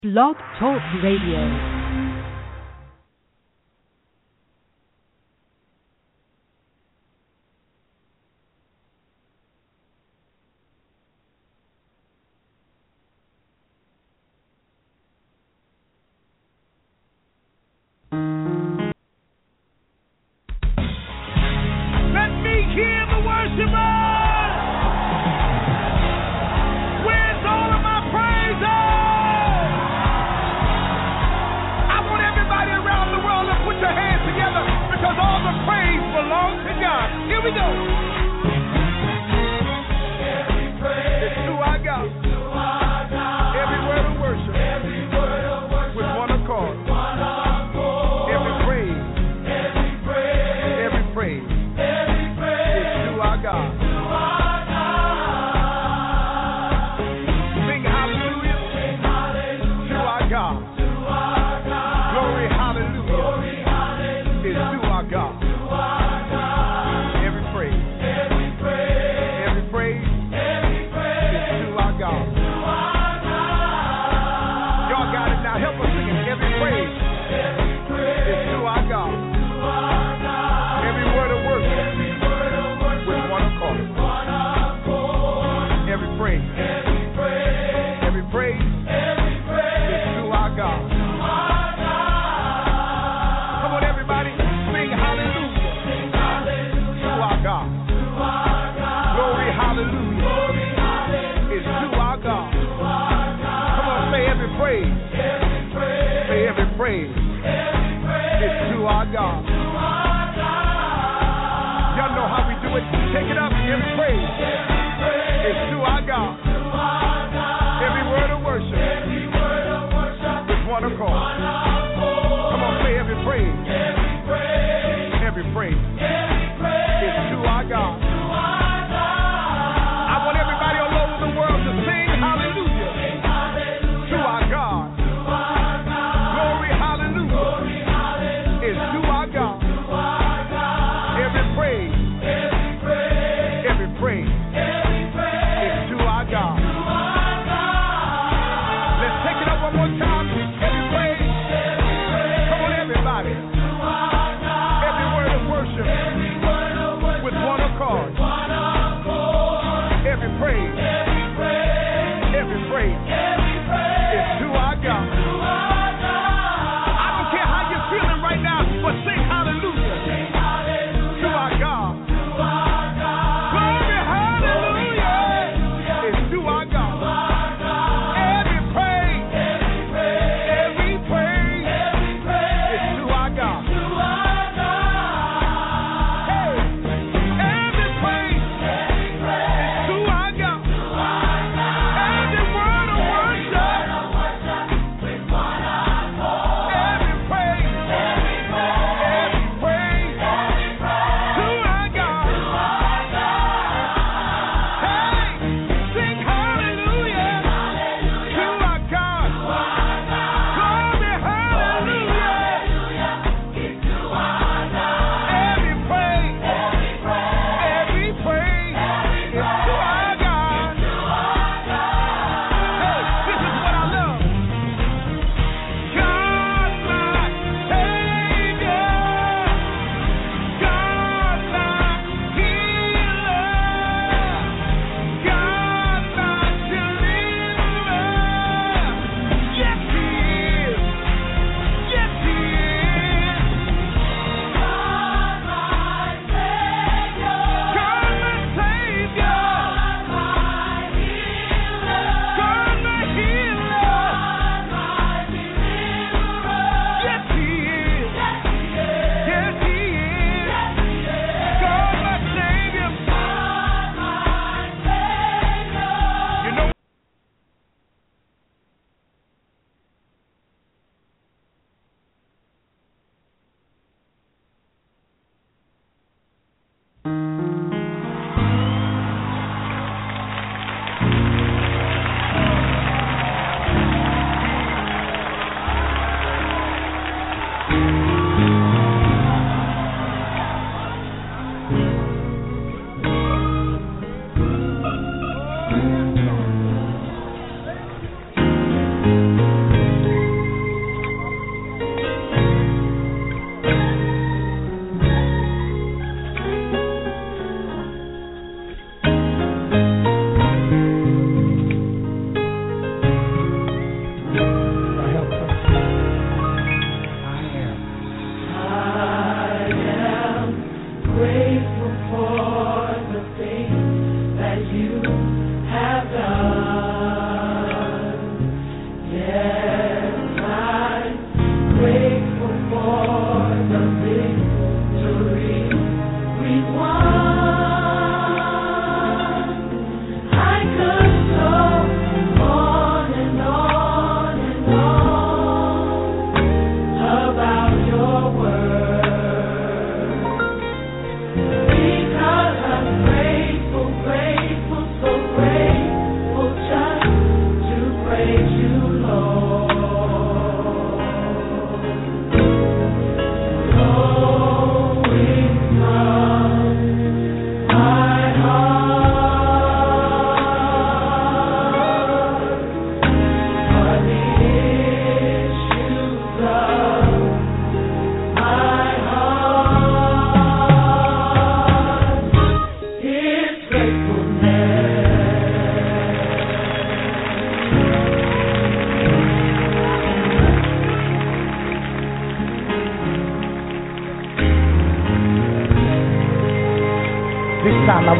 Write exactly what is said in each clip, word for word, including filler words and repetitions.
Blog Talk Radio.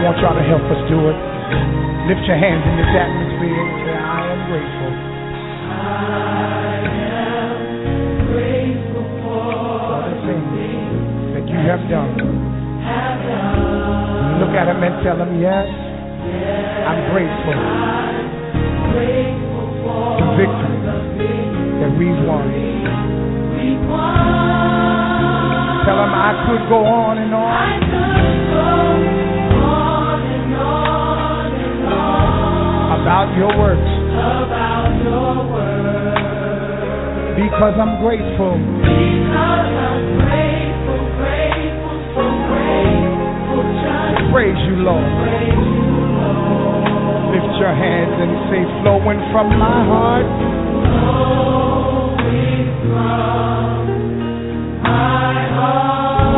want y'all to help us do it. Lift your hands in this atmosphere and say, I am grateful. I am grateful for the things that you have done. Have done. Look at him and tell him, yes, yes I'm grateful. I'm grateful for the victory that we've won. We've won. Tell him I could go on and on. I could go on and on and on about your works. About your works. Because I'm grateful. Because I'm grateful, grateful, so grateful. Just praise you, Lord. Praise you, Lord. Lift your hands and say, flowing from my heart. Flowing from my heart.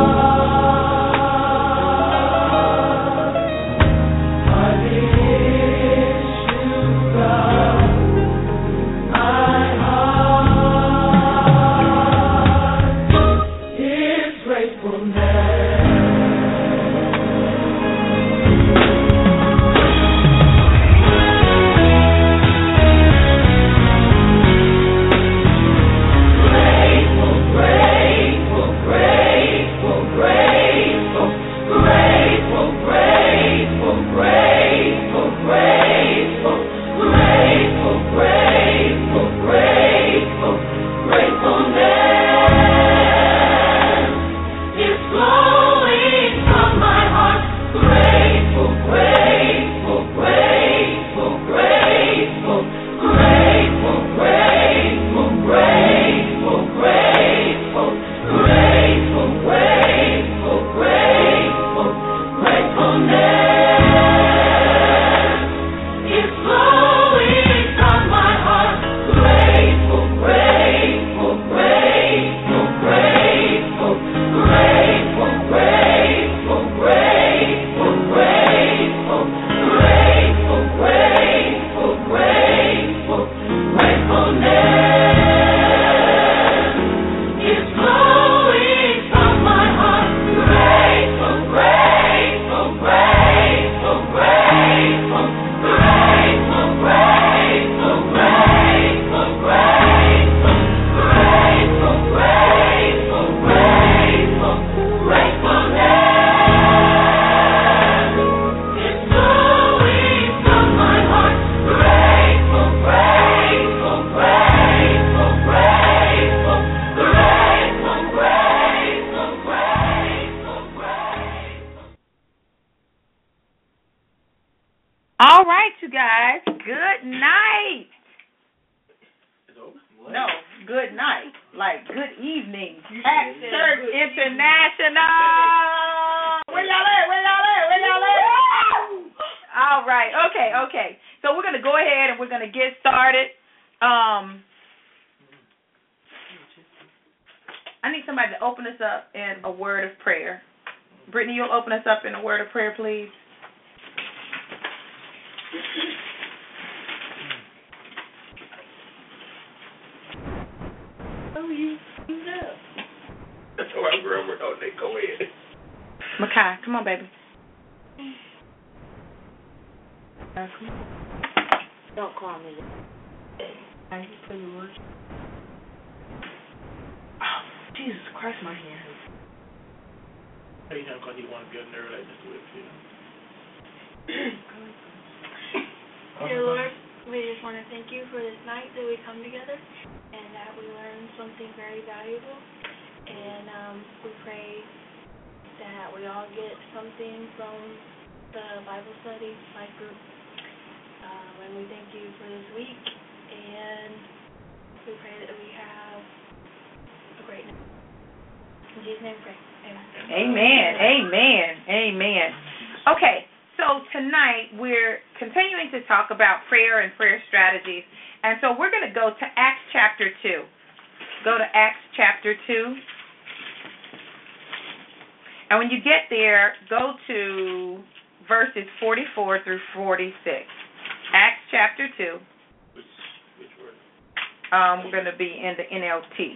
And when you get there, go to verses forty-four through forty-six. Acts chapter two. Which, which word? Um, we're going to be in the N L T.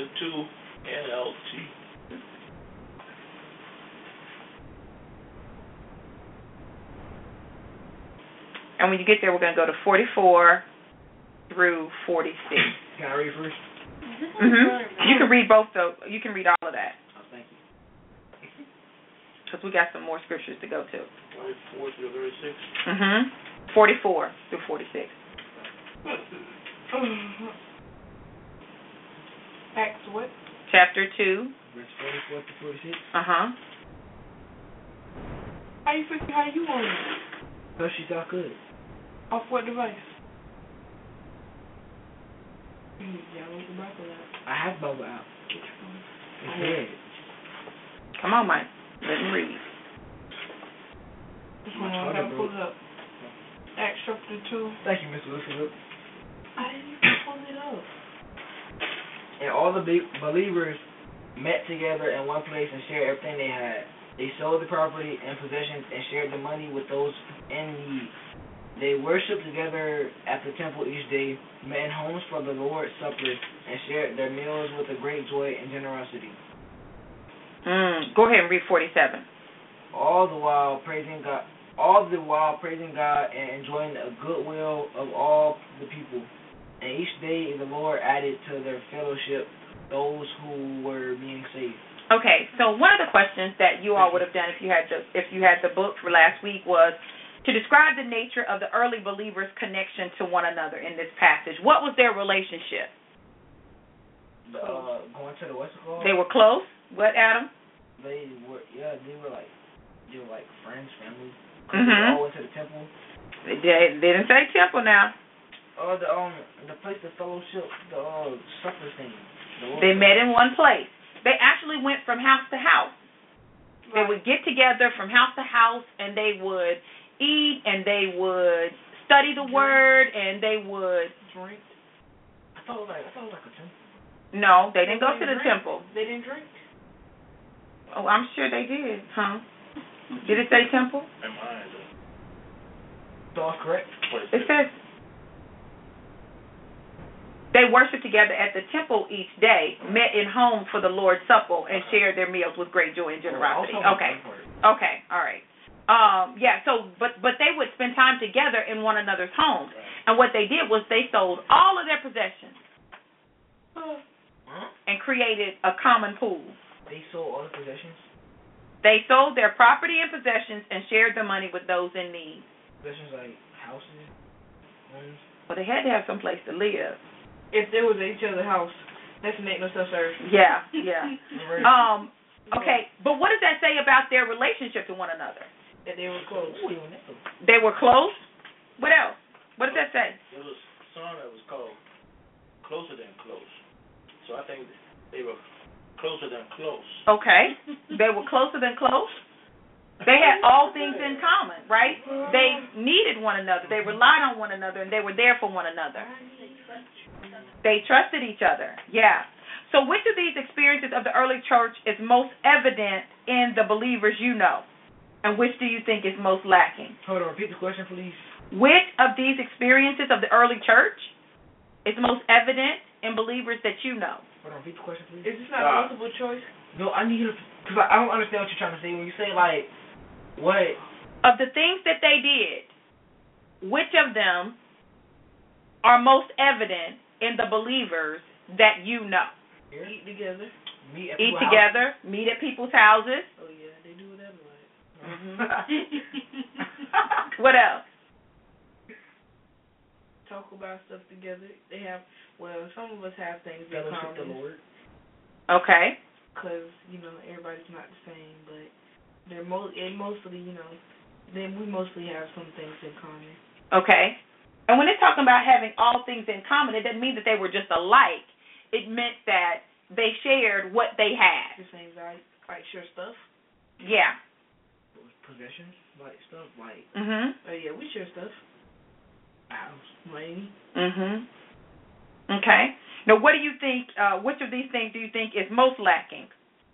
chapter two, N L T. And when you get there, we're going to go to forty-four through forty-six. Can I read first? Mm-hmm. You can read both, though. You can read all of that. Oh, thank you. Because we got some more scriptures to go to. Forty-four through thirty-six. Mm-hmm. forty-four through forty-six. Acts what? Chapter two. Verse forty-four to forty-six. Uh-huh. How you figure how you on it? So she thought good. Off what device? Mm, yeah, what's the Bible at? I have Bible out. Which one? It's dead. Come on, Mike. Let me read. Hold on, I gotta pull it up. Acts chapter two. Thank you, Mister Wilson. I didn't even pull it up. And all the be- believers met together in one place and shared everything they had. They sold the property and possessions and shared the money with those in need. They worshipped together at the temple each day, met in homes for the Lord's Supper, and shared their meals with a great joy and generosity. Mm, go ahead and read forty-seven. All the while praising God, all the while praising God and enjoying the goodwill of all the people. And each day the Lord added to their fellowship those who were being saved. Okay, so one of the questions that you all would have done if you had the if you had the book for last week was to describe the nature of the early believers' connection to one another in this passage. What was their relationship? Uh, going to the what's it called? They were close. What, Adam? They were, yeah, they were like, they were like friends, family. Mhm. They all went to the temple. They, they didn't say temple now. Oh, the um, the place, the fellowship, the uh, supper thing. The They met in one place. They actually went from house to house. They would get together from house to house, and they would eat, and they would study the word, and they would Drink. I thought it was like, I thought it was like a temple. No, they didn't go to the drink. temple. They didn't drink. Oh, I'm sure they did, huh? Did it say temple? In mine, So that's correct. It says they worshiped together at the temple each day, met in home for the Lord's Supper, and shared their meals with great joy and generosity. Okay, okay, all right. Um, yeah. So, but but they would spend time together in one another's homes, and what they did was they sold all of their possessions and created a common pool. They sold all the possessions. They sold their property and possessions and shared the money with those in need. Possessions like houses, homes. Well, they had to have some place to live. If there was each other house, that make no sense, sir. Yeah, yeah. um. Okay, but what does that say about their relationship to one another? That they were close. They were close. What else? What does that say? There was some that was called closer than close. So I think they were closer than close. Okay, they were closer than close. They had all things in common, right? They needed one another. They relied on one another, and they were there for one another. They trusted each other. Yeah. So which of these experiences of the early church is most evident in the believers you know? And which do you think is most lacking? Hold on, repeat the question, please. Which of these experiences of the early church is most evident in believers that you know? Hold on, repeat the question, please. Is this not Uh, multiple choice? No, I need you to, because I don't understand what you're trying to say. When you say, like, what? Of the things that they did, which of them are most evident in the believers that you know? Here? Eat together. Meet at Eat people's together, meet at people's houses. Oh yeah, they do whatever. Like. Mm-hmm. What else? Talk about stuff together. They have, well, some of us have things in Fellowship the common. Lord. Okay. Because, you know, everybody's not the same, but they're mo- and mostly, you know, then we mostly have some things in common. Okay. And when they're talking about having all things in common, it doesn't mean that they were just alike. It meant that they shared what they had. The same, like, like share stuff. Yeah. Possessions, like stuff, like Mhm. Oh yeah, we share stuff. house. Money. Mhm. Okay. Now, what do you think? Uh, which of these things do you think is most lacking?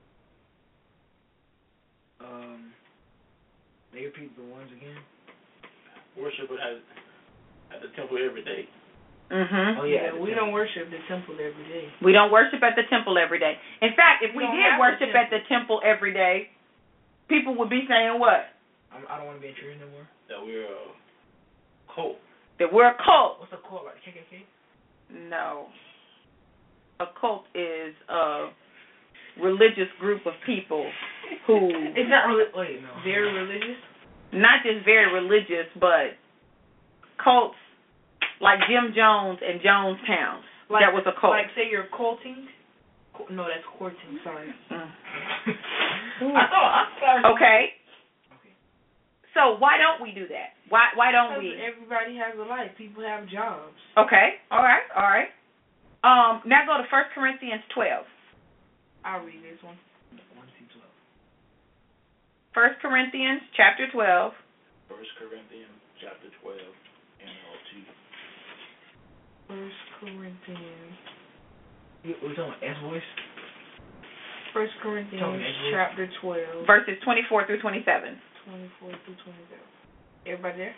Um, they repeat the ones again. Worship at, at the temple every day. Mhm. Oh yeah. Yeah, we don't worship the temple every day. We don't worship at the temple every day. In fact, if We we don't did have a worship at the temple every day, people would be saying what? I'm, I don't want to be in church no more. That we're a cult. That we're a cult. What's a cult, like K K K? No. A cult is a religious group of people who It's not really. Wait, no. Very religious. not just very religious, but cults like Jim Jones and Jonestown. Like, that was a cult. Like, say you're culting. Co- No, that's courting. Sorry. Mm. I thought. I thought. Okay. So why don't we do that? Why why don't Because we? everybody has a life. People have jobs. Okay. All right. All right. Um. Now go to First Corinthians twelve. I'll read this one. one to twelve. First Corinthians chapter twelve. First Corinthians chapter twelve, N L T. First Corinthians. You, we talking about S voice? First Corinthians Talking English. chapter twelve, Verses twenty-four through twenty-seven. twenty-four through twenty-seven. Everybody there?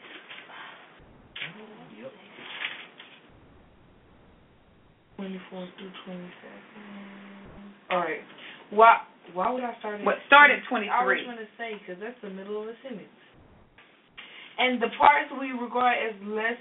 Yep. twenty-four through twenty-seven. All right. Why? Why would I start at? What start at I was twenty-three? going to say because that's the middle of a sentence. And the parts we regard as less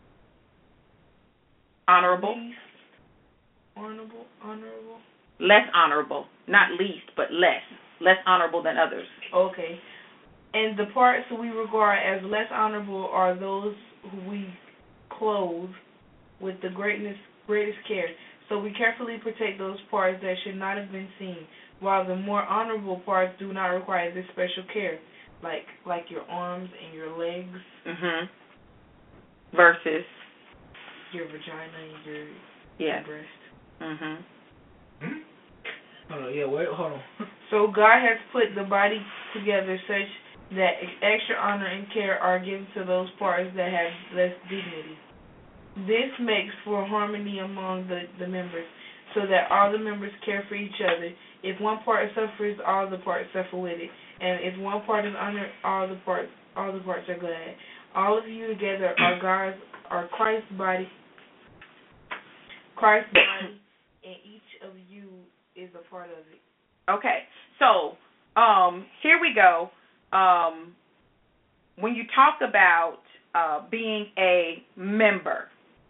Honorable, least honorable, honorable. less honorable, not least, but less, less honorable than others. Okay. And the parts we regard as less honorable are those who we clothe with the greatness, greatest care. So we carefully protect those parts that should not have been seen, while the more honorable parts do not require this special care, like like your arms and your legs, Mhm. Verses. your vagina, and your, Yeah. your breast. Mhm. Hmm? Hold on. Yeah. Wait. Hold on. So God has put the body together such that extra honor and care are given to those parts that have less dignity. This makes for harmony among the, the members, so that all the members care for each other. If one part suffers, all the parts suffer with it, and if one part is honored, all the parts all the parts are glad. All of you together are God's are Christ's body. Christ's body, and each of you is a part of it. Okay. So, um, here we go. Um, when you talk about uh, being a member,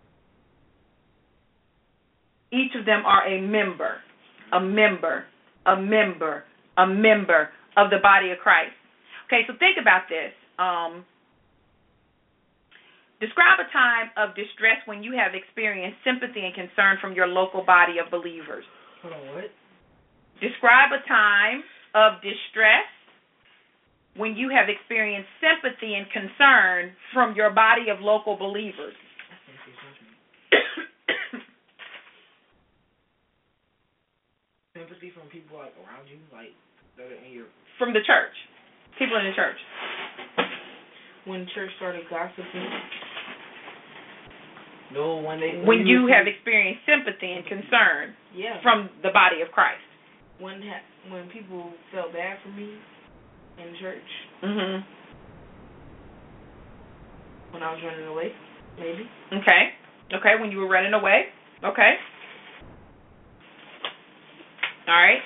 each of them are a member, a member, a member, a member of the body of Christ. Okay, so think about this. Um, describe a time of distress when you have experienced sympathy and concern from your local body of believers. Hold on. What? Describe a time of distress when you have experienced sympathy and concern from your body of local believers. Sympathy from people like around you, like that are in your. From the church. People in the church. When church started gossiping. No, when they. When you have experienced sympathy and concern Yeah. from the body of Christ. When ha- when people felt bad for me in church, Mhm. when I was running away, maybe. Okay. Okay, when you were running away. Okay. All right.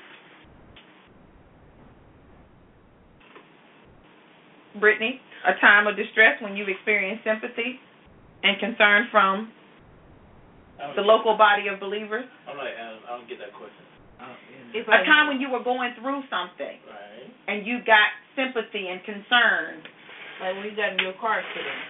Brittany, a time of distress when you've experienced sympathy and concern from I don't the get- local body of believers. I'm like, Adam, I don't get that question. Oh, yeah. It's A like time when you were going through something Right. and you got sympathy and concern. like when you got in your car accident.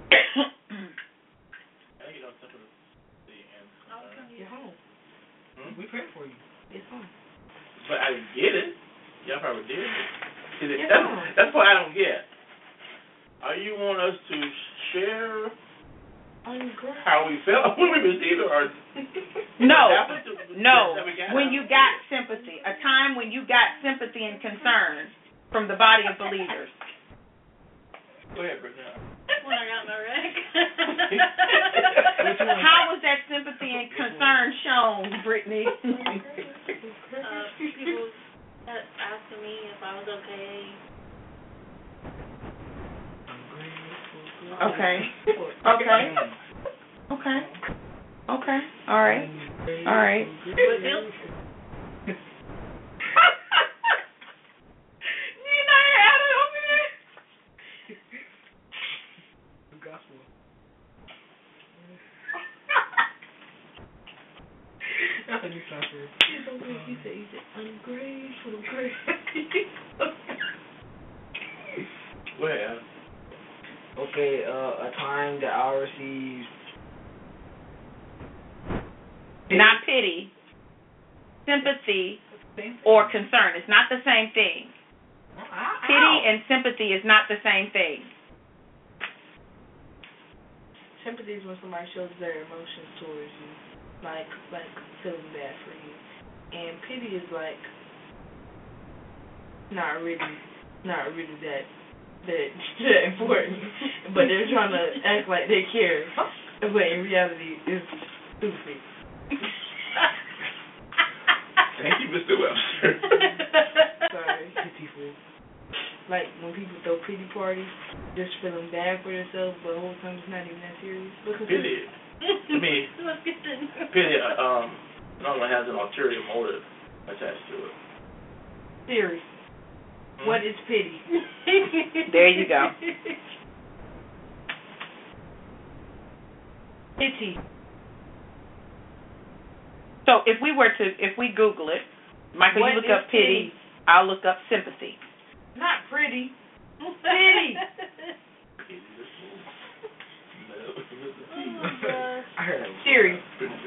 I get on sympathy and concern. You're home. Hmm? We prayed for you. It's home. But I get it. Y'all probably did it. See, that- Yeah. that's, that's what I don't get. Are you want us to share On your car. how we felt when we received it, or No, what happened to- no. that we got? When you got sympathy, a time when you got sympathy and concern from the body of believers. Go ahead, Brittany. When I got in a wreck. How was that sympathy and concern shown, Brittany? uh, people asking me if I was okay. Okay. Okay. Okay. Okay. Okay. All right. All right. What else? You know you had it over there. The gospel. That's a new song for you. He said, he said, ungrateful, ungrateful. Well, Okay, uh, a time that I received. Not pity, sympathy, or concern. It's not the same thing. Pity and sympathy is not the same thing. Sympathy is when somebody shows their emotions towards you, like like feeling bad for you, and pity is like not really, not really that that, that important, but they're trying to act like they care, but in reality, it's stupid. thank you, Mister Webster. Sorry. Pity fool. Like when people throw pity parties, just feeling bad for themselves, but the whole time it's not even that serious. Because Pity. I mean, Look at this. pity uh, um, normally has an ulterior motive attached to it. Siri, what is pity? There you go. Pity. So if we were to, if we Google it, Michael, What you look is up pity, I'll look up sympathy. Not pretty. Pity. Oh my gosh. I heard that. Siri,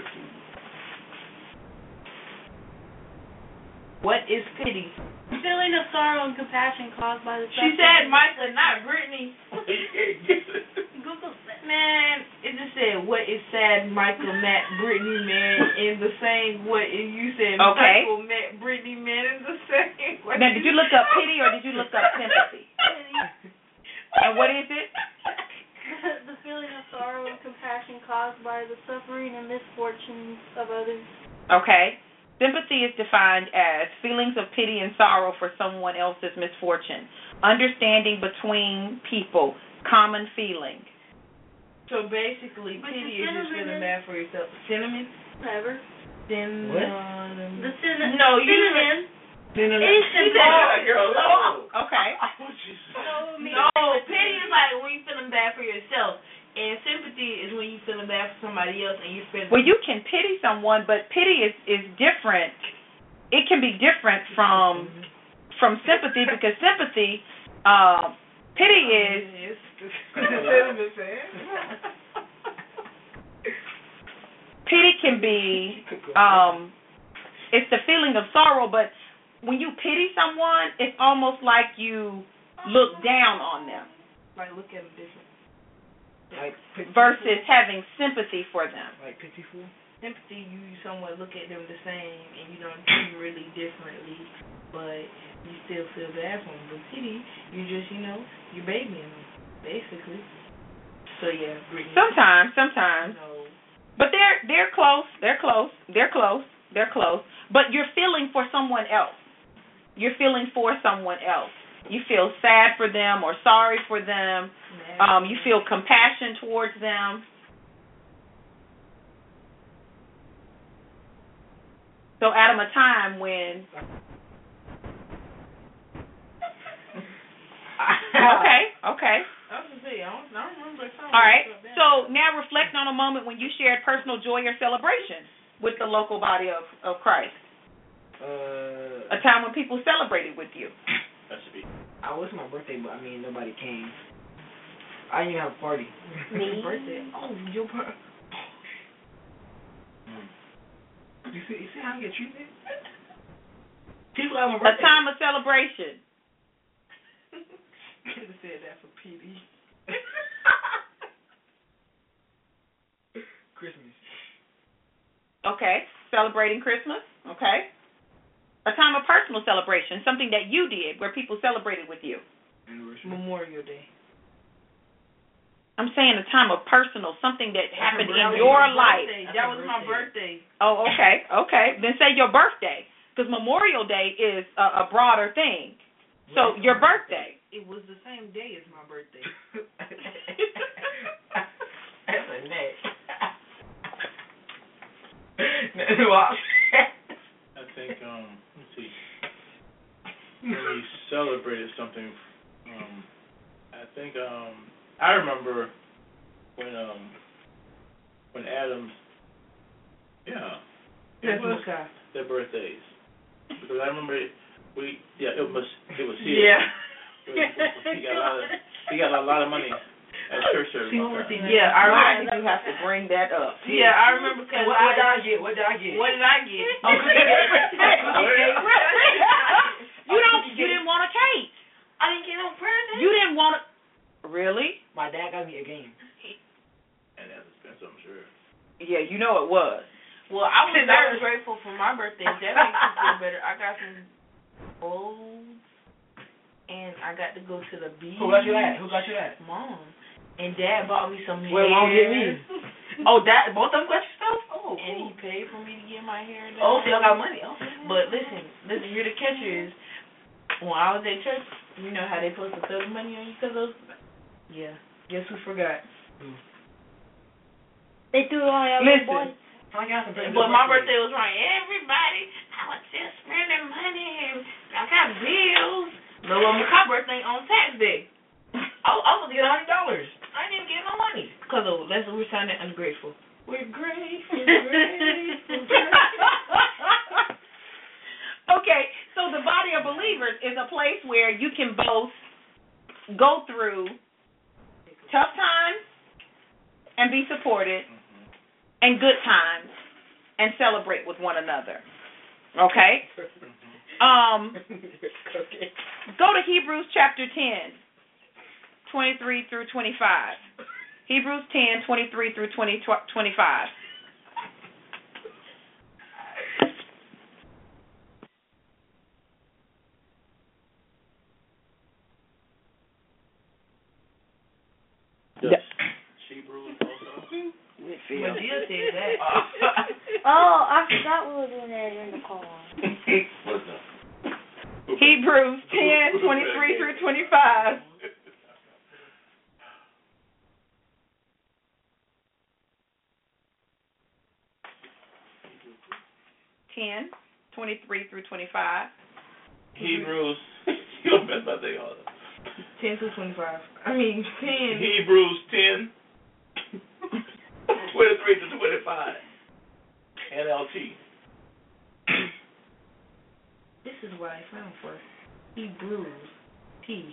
what is pity? Feeling of sorrow and compassion caused by the She said Micah, not Brittany. Google that. Man, it just said what is sad Michael, Matt, Brittany, man, in the same way. And you said Okay. Michael, Matt, Brittany, man, in the same way. Now, did you look up pity or did you look up sympathy? And what is it? The feeling of sorrow and compassion caused by the suffering and misfortunes of others. Okay. Sympathy is defined as feelings of pity and sorrow for someone else's misfortune, understanding between people, common feeling. So basically, But pity the is just cinnamon feeling is- bad for yourself. Cinnamon? Whatever. Cinnamon. The cinnamon. No, you cinnamon. Cinnamon. It's She said, cinnamon. Oh, girl, no. Okay. Oh, Jesus. So, I mean, No, pity is like when you feeling bad for yourself, and sympathy is when you feeling bad for somebody else and you feeling. Well, you can pity someone, but pity is, is different. It can be different from from sympathy because sympathy, uh, pity is pity can be um, it's the feeling of sorrow, but when you pity someone, it's almost like you look down on them like look at them different. Like pity versus having sympathy for them. Like pity fool. Sympathy, you somewhat look at them the same, and you don't treat them really differently, but you still feel bad for them. But pity, you just you know you babying them basically. So yeah, Brittany. Sometimes, sometimes. No. But they're they're close. They're close. They're close. They're close. But you're feeling for someone else. You're feeling for someone else. You feel sad for them or sorry for them. Um, you feel compassion towards them. So, Adam, a time when. Okay. Okay. I was gonna say I don't, I don't remember a time. All right. I felt bad. So now reflect on a moment when you shared personal joy or celebration with the local body of, of Christ. Uh, A time when people celebrated with you. That should be. I was my birthday, but I mean nobody came. I didn't even have a party. Me? Birthday. Oh, your birthday. You see, you see how I get treated? People have my A birthday. time of celebration. Could have said that for P D. Christmas. Okay. Celebrating Christmas. Okay. A time of personal celebration, something that you did where people celebrated with you. Anniversary. Memorial Day. I'm saying a time of personal, something that happened in That was your my life. birthday. That was my birthday. Oh, okay. Okay. Then say your birthday, because Memorial Day is a, a broader thing. So your birthday. It was the same day as my birthday. That's a neck. I think um let's see. When we celebrated something, um I think um I remember when um when Adam's yeah it was their birthdays, because I remember it, we yeah it was it was here Yeah. it was, he got a lot of he got a lot of money at church service. Yeah, I Why remember. did you have to bring that up? Yeah, I remember because What, what did I get? What did I get? What did I get? Oh, you don't. You didn't want a cake. I didn't get no present. You didn't want a. Really? My dad got me a game. And that's expensive, I'm sure. Yeah, you know it was. Well, I was very grateful for my birthday. That makes me feel better. I got some bowls, and I got to go to the beach. Who got you that? Who got you that? Mom. And Dad bought me some hair. Well, Mom get me. Oh, Dad, both of them got you stuff? Oh, And he cool. paid for me to get my hair done. Oh, so y'all got money. Oh. But listen, listen, here the catcher is, when I was at church, you know how they supposed to throw the money on you because those, yeah, guess who forgot? They threw it on your Listen. boy. I got some pretty But good my birthday. birthday was right. Everybody, I was just spending money. I got bills. No, well, my birthday on tax day. I, I was getting a hundred dollars. I didn't get no money. Because of, that's we're sounding ungrateful. We're grateful, grateful, grateful. Okay, so the body of believers is a place where you can both go through tough times and be supported, and good times and celebrate with one another. Okay? Um, go to Hebrews chapter ten, twenty-three through twenty-five. Hebrews ten, twenty-three through twenty, twenty-five. Does she bruise also? Medea said that. Oh, I forgot we were doing that in the car. What's that? Hebrews ten, twenty-three through twenty-five. ten, twenty-three through twenty-five. Hebrews. You don't mess my thing all up. ten to twenty-five. I mean, ten. Hebrews ten, twenty-three to twenty-five. N L T. This is what I found for Hebrews. T.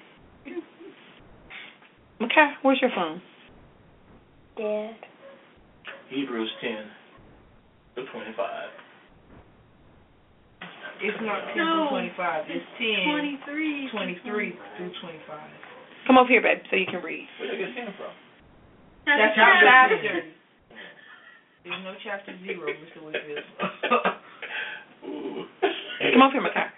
Okay, where's your phone? Dad. Hebrews ten to twenty-five. It's not ten No. to twenty-five. It's ten, Twenty-three. twenty-three through twenty-five. Come over here, babe, so you can read. Where did I get ten from? That's That's our chapter. chapter. There's no chapter zero, Mister Whitfield. Ooh. Come over here, Makai.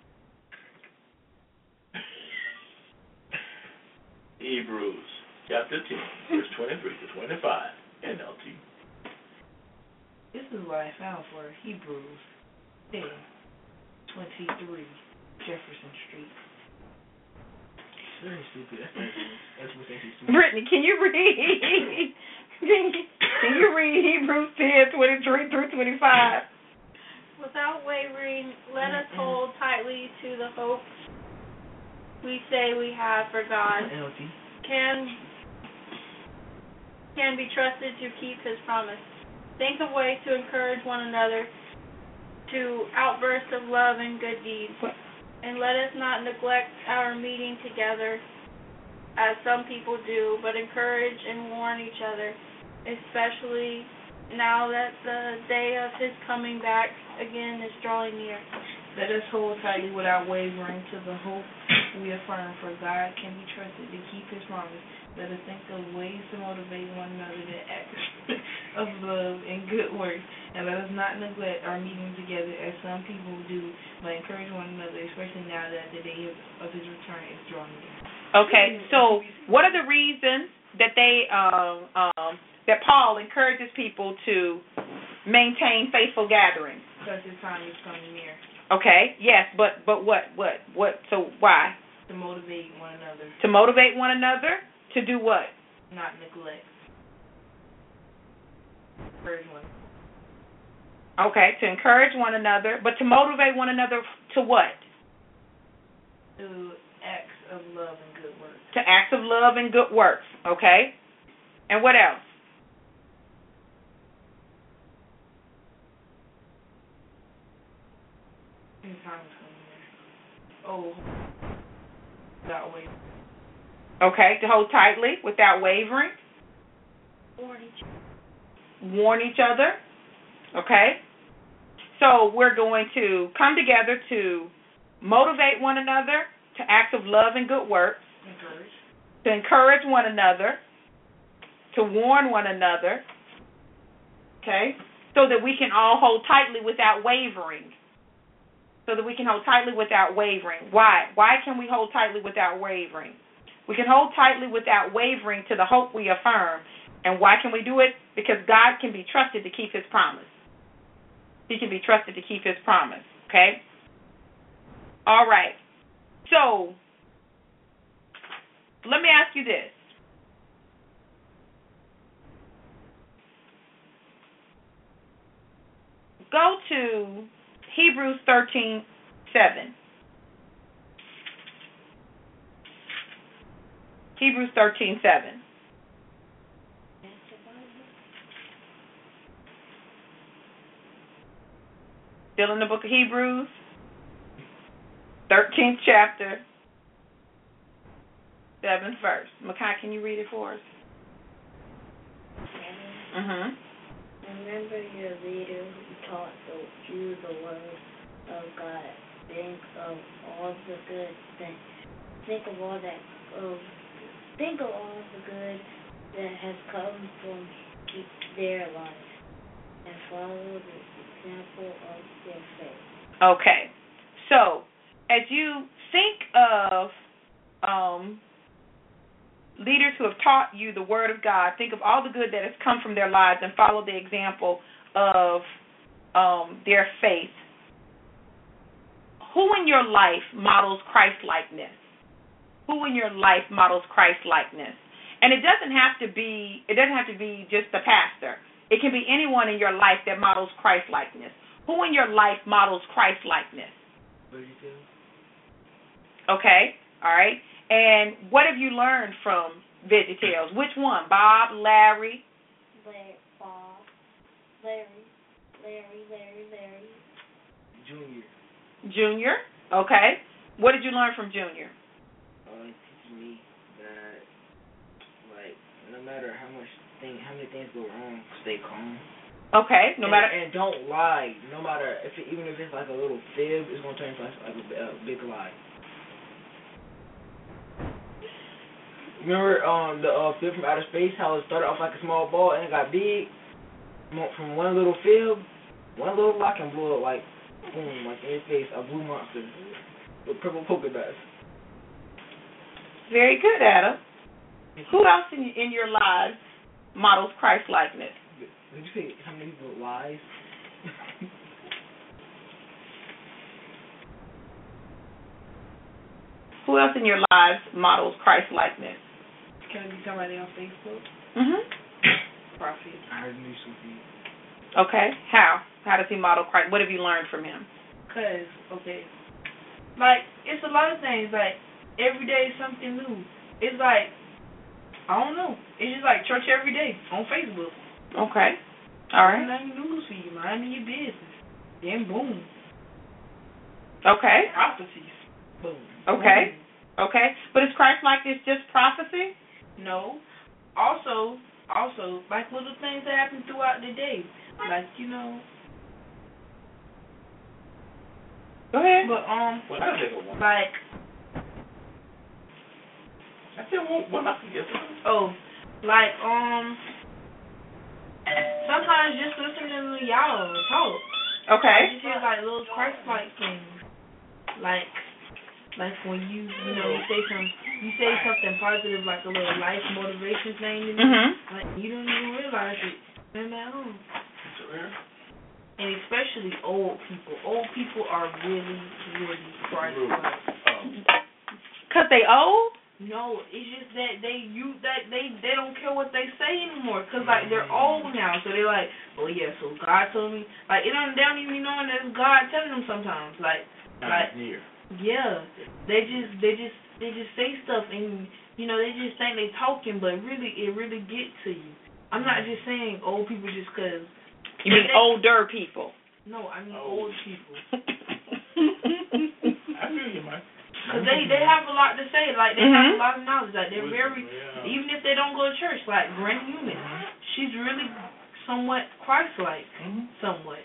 Hebrews chapter ten, verse twenty-three to twenty-five. N L T. This is what I found for Hebrews ten, twenty-three, Jefferson Street. Very stupid. That's what they do. Brittany, can you read? Can you read Hebrews ten, twenty-three through twenty-five? Without wavering, let us hold tightly to the hope we say we have, for God N L T. can can be trusted to keep his promise. Think of ways to encourage one another to outbursts of love and good deeds. And let us not neglect our meeting together as some people do, but encourage and warn each other, especially now that the day of his coming back again is drawing near. Let us hold tightly without wavering to the hope we affirm, for God can be trusted to keep his promise. Let us think of ways to motivate one another to acts of love and good works, and let us not neglect our meeting together as some people do, but encourage one another, especially now that the day of his return is drawing near. Okay, so what are the reasons that they um, um, that Paul encourages people to maintain faithful gatherings? Because his time is coming near. Okay, yes, but but what what what? So why? To motivate one another, To motivate one another to do what? not neglect. Encourage one. Okay, to encourage one another, but to motivate one another to what? To acts of love and good works. To acts of love and good works, okay? And what else? Oh, without wavering. Okay, to hold tightly without wavering. Warn each Warn each other. Okay? So we're going to come together to motivate one another to acts of love and good works. Encourage. To encourage one another. To warn one another. Okay? So that we can all hold tightly without wavering. So that we can hold tightly without wavering. Why? Why can we hold tightly without wavering? We can hold tightly without wavering to the hope we affirm. And why can we do it? Because God can be trusted to keep his promise. He can be trusted to keep his promise. Okay? All right. So, let me ask you this. Go to Hebrews thirteen seven. Hebrews thirteen seven. Still in the book of Hebrews, thirteenth chapter, seventh verse. Makai, can you read it for us? Mm-hmm. Remember your leader who taught the, you the word of God. Think of all the good things. Think of all that. Of, think of all the good that has come from their life, and follow the example of their faith. Okay. So, as you think of um, leaders who have taught you the word of God, think of all the good that has come from their lives and follow the example of um, their faith. Who in your life models Christ-likeness? Who in your life models Christ-likeness? And it doesn't have to be, it doesn't have to be just the pastor. It can be anyone in your life that models Christ-likeness. Who in your life models Christ-likeness? Okay, all right. And what have you learned from VeggieTales? Which one? Bob, Larry? Larry, Bob, Larry, Larry, Larry, Larry. Junior. Junior, okay. What did you learn from Junior? Uh, teaching me that, like, no matter how much thing, how many things go wrong, stay calm. Okay, no and, matter. And don't lie. No matter if it, even if it's like a little fib, it's gonna turn into like a, a big lie. Remember um the uh, fib from outer space? How it started off like a small ball and it got big from one little fib, one little lie can blow up like boom, like in your face, a blue monster with purple polka dots. Very good, Adam. Who else in, in your lives models Christ-likeness? Did you say how many people lies? Who else in your lives models Christ-likeness? Can it be somebody on Facebook? Mm-hmm. Prophet. I heard new Sufi. Okay. How? How does he model Christ? What have you learned from him? Cause okay, like it's a lot of things. Like every day is something new. It's like I don't know. It's just like church every day on Facebook. Okay. All right. Nothing news for you. Minding your business. Then boom. Okay. Prophecies. Boom. Okay. Boom. Okay. But is Christ-likeness just prophecy? No. Also, also like little things that happen throughout the day. Like you know. Go ahead. But um, Well, I think one. like I said one. One I can get. oh, like um. Sometimes just listening to y'all talk. Okay. I just hear like little Christ-like things, like like when you you know you say some you say something positive like a little life motivation thing, and Mhm. like you don't even realize it. Turn that on. And especially old people. Old people are really really Christ-like. Cause they old? No, it's just that they you that they they don't care what they say anymore, cause like they're old now, so they're like, oh yeah, so God told me, like it don't they don't even know that it's God telling them sometimes, like like here. Yeah, they just they just they just say stuff and you know they just think they talking, but really it really get to you. I'm not just saying old people just cause. You mean they, older people? No, I mean Oh. old people. I feel you, Mike. Cause they they have a lot to say, like they Mhm. have a lot of knowledge, like they're very, Yeah. even if they don't go to church, like Granny Eunice, she's really somewhat Christ-like, Mhm. somewhat.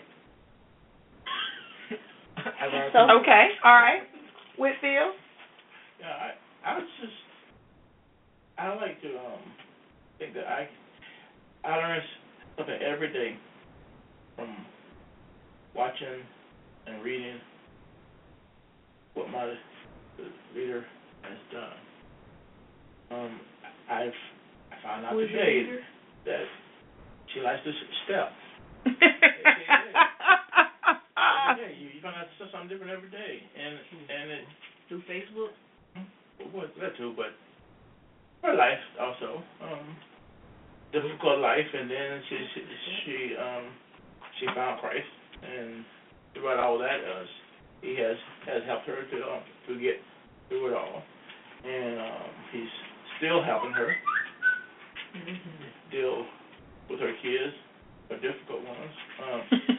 So- Okay, all right. Whitfield? Yeah, I I was just I like to um think that I I learn something every day from watching and reading what my leader has done. Um, I've I found out Who is your today leader? that she likes to step. Every day, you you find out something different every day, and and it Through Facebook? well, that too, but her life also um difficult life, and then she she, she um she found Christ, and throughout all that, uh, he has has helped her to um, to get through it all, and um, he's still helping her deal with her kids, her difficult ones. Um,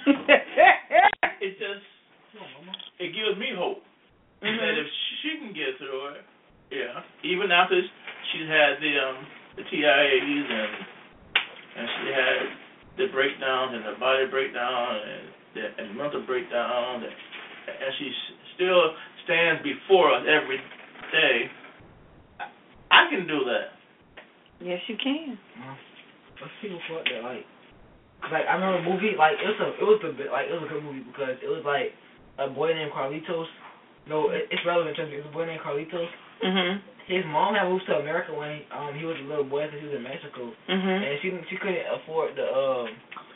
it just it gives me hope Mhm. that if she can get through it, yeah, even after she's had the um the T I As and and she had the breakdowns and the body breakdown and the and mental breakdown, and, and she s- still stands before us every day. I, I can do that. Yes, you can. But people thought that like, cause like I remember a movie like it was a it was a bit like it was a good movie because it was like a boy named Carlitos. No, it, it's relevant to me. It was a boy named Carlitos. Mhm. His mom had moved to America when he, um he was a little boy because he was in Mexico, Mhm. and she she couldn't afford the um.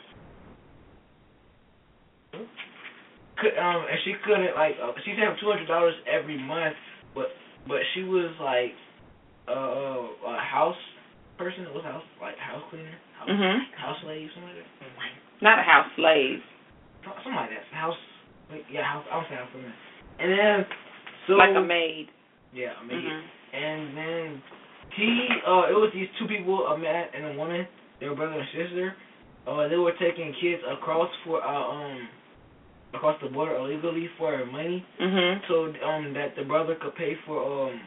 Could, um and she couldn't like uh, she saved two hundred dollars every month, but but she was like uh, a house person. It was house like house cleaner, house, Mhm. house slave, something like that. Not a house slave. Something like that. House, like, yeah, house. I was saying house cleaner. And then so Like a maid. yeah, a maid. Mhm. And then he uh it was these two people, a man and a woman. They were brother and sister. Uh, they were taking kids across for uh, um across the border illegally for money, Mhm. so um that the brother could pay for um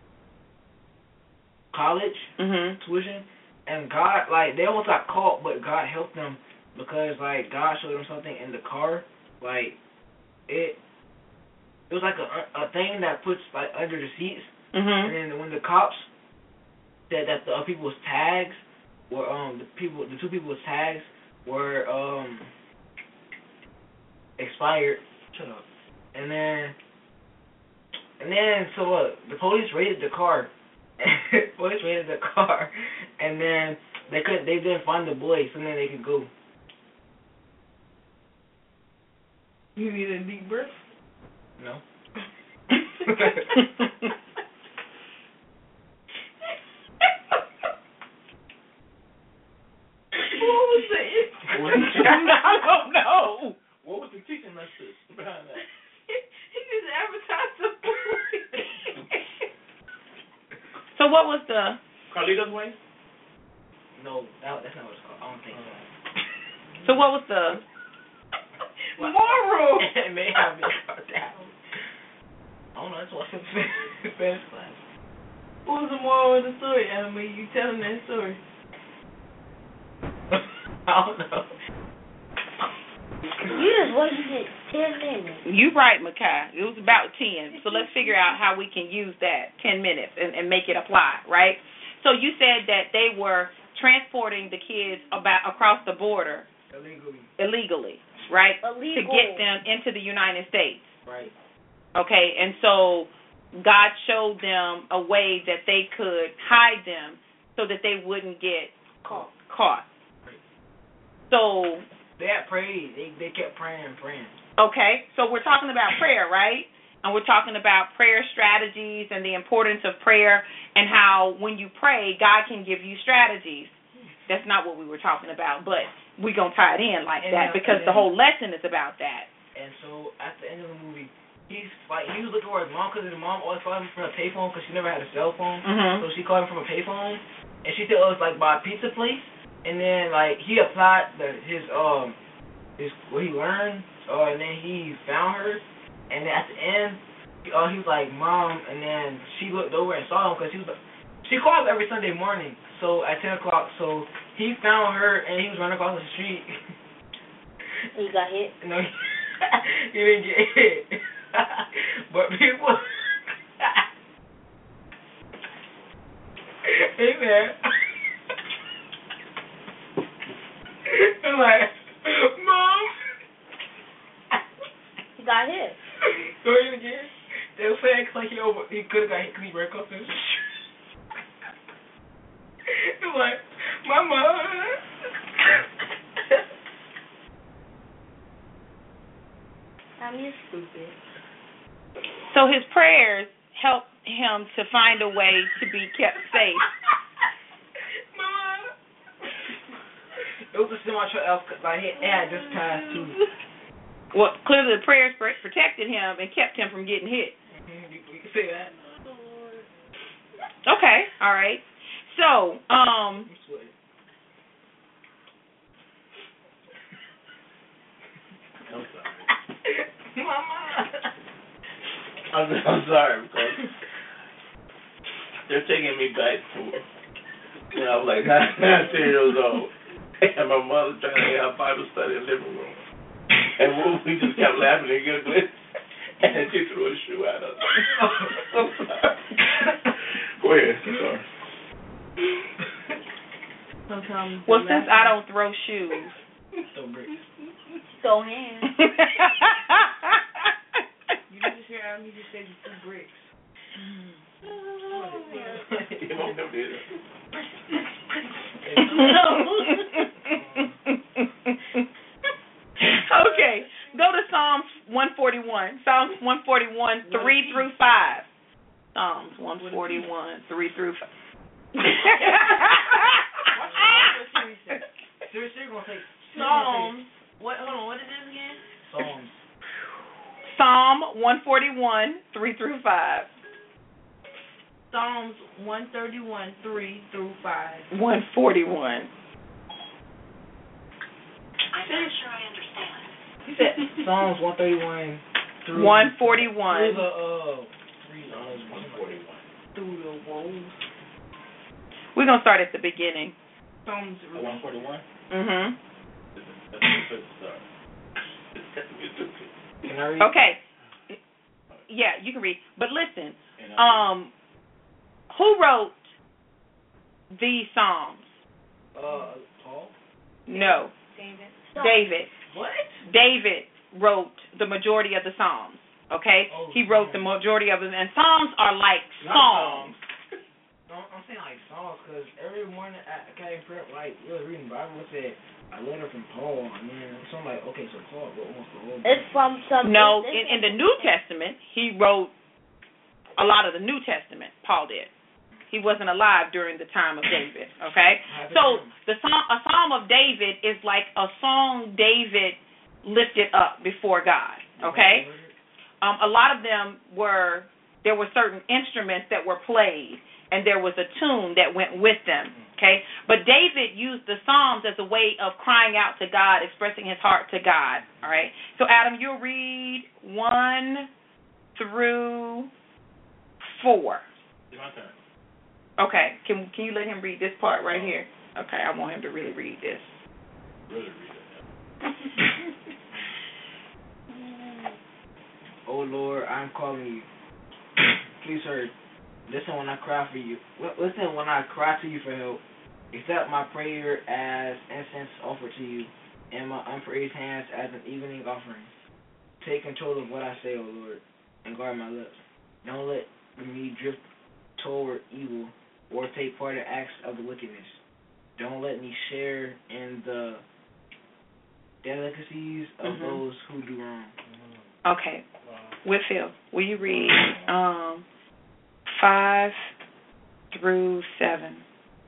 college Mhm. tuition. And God, like, they almost got caught, but God helped them because like God showed them something in the car, like it it was like a a thing that puts like under the seats. Mhm. And then when the cops said that the uh, people's tags were um the people the two people's tags were um expired. Shut up. And then and then so uh, the police raided the car. Police raided the car, and then they couldn't they didn't find the boy, so then they could go. You need a deep breath? No. What was it? What was the- I don't know. What was the teaching message behind that? He just advertised the movie. So what was the? Carlito's Way? No, that, that's not what it's called. I don't think so. So what was the? Moral. It may have been called that. I don't know. That's what it's Spanish class. What was the moral of the story, Anime? You telling that story? I don't know. You just wasted ten minutes. You right, Makai. It was about ten. So let's figure out how we can use that ten minutes and, and make it apply, right? So you said that they were transporting the kids about across the border Illegally. illegally, right? Illegal. To get them into the United States. Right. Okay, and so God showed them a way that they could hide them so that they wouldn't get Caught. caught. So, They had prayed. They they kept praying and praying. okay, so we're talking about prayer, right? and we're talking about prayer strategies and the importance of prayer and how when you pray, God can give you strategies. That's not what we were talking about, but we're going to tie it in like And that now- because and the then- whole lesson is about that. And so at the end of the movie, he's like he was looking for his mom because his mom always called him from a payphone because she never had a cell phone. Mhm. So she called him from a payphone, and she said it was like by a pizza place. And then like he applied the, his um his what he learned, uh, and then he found her. And then at the end, uh, he was like, "Mom," and then she looked over and saw him because he was she calls every Sunday morning. So at ten o'clock, so he found her and he was running across the street. He got hit. No, he, he didn't get hit. But people, hey man, I'm like, Mom. He got hit. Go ahead again. They were saying like he over, he could have got hit because he ran across the street. I'm like, Mama. I mean, stupid. So his prayers helped him to find a way to be kept safe. Mama. It was a semi truck. Like it had just passed too. Well, clearly the prayers pr- protected him and kept him from getting hit. Mm-hmm. We, we can say that. Okay, all right. So, um, I'm sweating. I'm sorry. Mama. I'm, I'm sorry because they're taking me back to when I was like nine, ten years old, and my mother trying to have Bible study in the living room, and we just kept laughing and giggling, and then she threw a shoe at us. I'm sorry. Go ahead. I'm sorry. Sometimes well, since I don't throw shoes, So bricks. So hands. You just hear Adam, he just said you two bricks. You won't know this. Okay, go to Psalms one forty-one. Psalms one forty-one, three through five. Psalms one forty-one, three through five. Seriously, you're gonna take Psalms. What? Hold on. What is this again? Psalms. Psalm one forty-one, three through five. Psalms one thirty-one, three through five. one forty-one. I'm not sure I understand. You said Psalms one thirty-one through one forty-one. through the uh three Psalms one forty-one. Through the woes. We're going to start at the beginning. Psalms. one forty-one? Mm-hmm. That's a good start. Can I read? Okay. Yeah, you can read. But listen, And, um, who wrote these Psalms? Uh, Paul. No. David. David. What? David wrote the majority of the Psalms. Okay? Oh, He wrote the majority of them. And Psalms are like songs. No, I'm saying like songs, cause every morning I came prayer, like we was reading the Bible, it said a letter from Paul, and then so I'm like, okay, so Paul wrote almost the whole book. It's from some. No, it's in, in the New Testament, he wrote a lot of the New Testament. Paul did. He wasn't alive during the time of David. Okay, so the song, a Psalm of David is like a song David lifted up before God. Okay, um, a lot of them were there were certain instruments that were played, and there was a tune that went with them. Okay, but David used the Psalms as a way of crying out to God, expressing his heart to God. All right. So Adam, you'll read one through four. It's my turn. Okay. Can can you let him read this part right here? Okay, I want him to really read this. Really read it. Oh Lord, I'm calling you. Please, sir, listen when I cry for you. Listen when I cry to you for help. Accept my prayer as incense offered to you, and my unpraised hands as an evening offering. Take control of what I say, O Lord, and guard my lips. Don't let me drift toward evil or take part in acts of the wickedness. Don't let me share in the delicacies of Mhm. those who do wrong. Okay. Wow. Whitfield, will you read um, five through seven?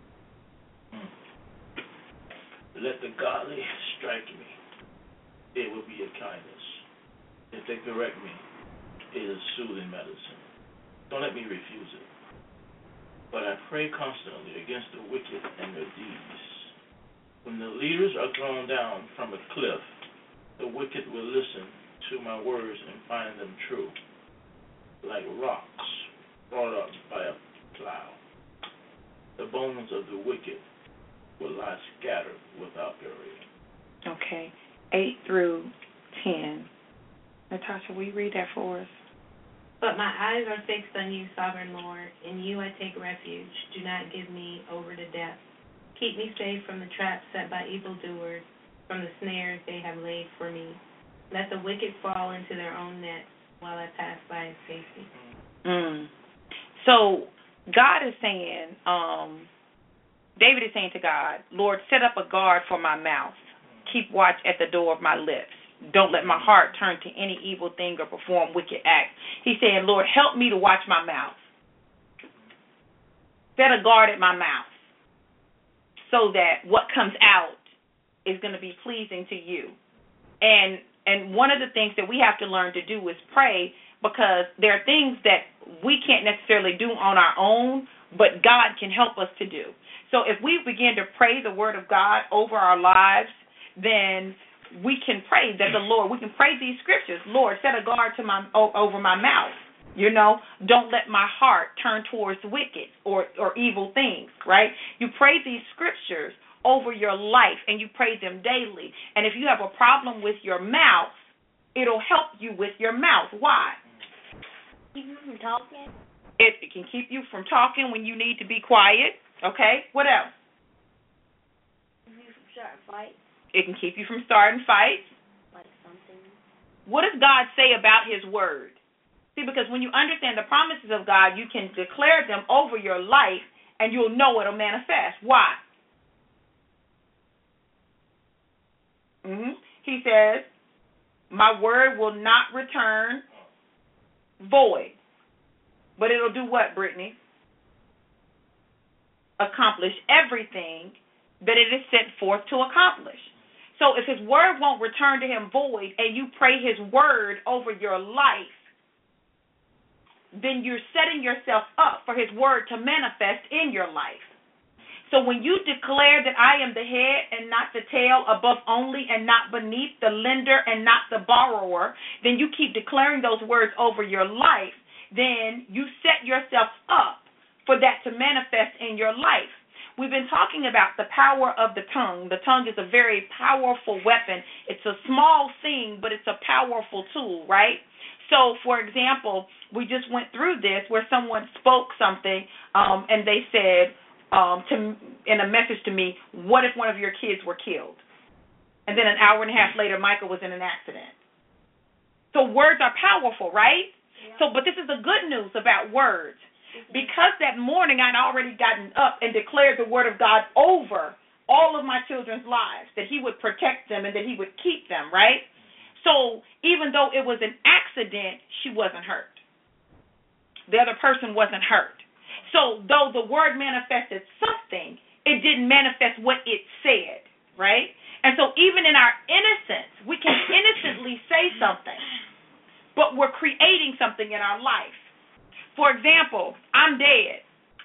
Let the godly strike me. It will be a kindness. If they correct me, it is soothing medicine. Don't let me refuse it. But I pray constantly against the wicked and their deeds. When the leaders are thrown down from a cliff, the wicked will listen to my words and find them true, like rocks brought up by a plow. The bones of the wicked will lie scattered without burial. Okay, eight through ten. Natasha, will you read that for us? But my eyes are fixed on you, sovereign Lord. In you I take refuge. Do not give me over to death. Keep me safe from the traps set by evildoers, from the snares they have laid for me. Let the wicked fall into their own nets while I pass by in safety. Mm. So God is saying, um, David is saying to God, Lord, set up a guard for my mouth. Keep watch at the door of my lips. Don't let my heart turn to any evil thing or perform wicked acts. He's saying, Lord, help me to watch my mouth. Set a guard at my mouth so that what comes out is going to be pleasing to you. And and one of the things that we have to learn to do is pray, because there are things that we can't necessarily do on our own, but God can help us to do. So if we begin to pray the word of God over our lives, then we can pray that the Lord, we can pray these scriptures. Lord, set a guard to my over my mouth. You know, don't let my heart turn towards wicked or, or evil things, right? You pray these scriptures over your life, and you pray them daily. And if you have a problem with your mouth, it'll help you with your mouth. Why? Keep you from talking. It, it can keep you from talking when you need to be quiet. Okay, what else? Keep you from starting fights. It can keep you from starting fights. Like something. What does God say about his word? See, because when you understand the promises of God, you can declare them over your life, and you'll know it'll manifest. Why? Mm-hmm. He says, my word will not return void. But it'll do what, Brittany? Accomplish everything that it is sent forth to accomplish. So if his word won't return to him void, and you pray his word over your life, then you're setting yourself up for his word to manifest in your life. So when you declare that I am the head and not the tail, above only and not beneath, the lender and not the borrower, then you keep declaring those words over your life, then you set yourself up for that to manifest in your life. We've been talking about the power of the tongue. The tongue is a very powerful weapon. It's a small thing, but it's a powerful tool, right? So, for example, we just went through this where someone spoke something um, and they said um, to in a message to me, what if one of your kids were killed? And then an hour and a half later, Michael was in an accident. So words are powerful, right? Yeah. So, but this is the good news about words. Because that morning I'd already gotten up and declared the word of God over all of my children's lives, that he would protect them and that he would keep them, right? So even though it was an accident, she wasn't hurt. The other person wasn't hurt. So though the word manifested something, it didn't manifest what it said, right? And so even in our innocence, we can innocently say something, but we're creating something in our life. For example, I'm dead.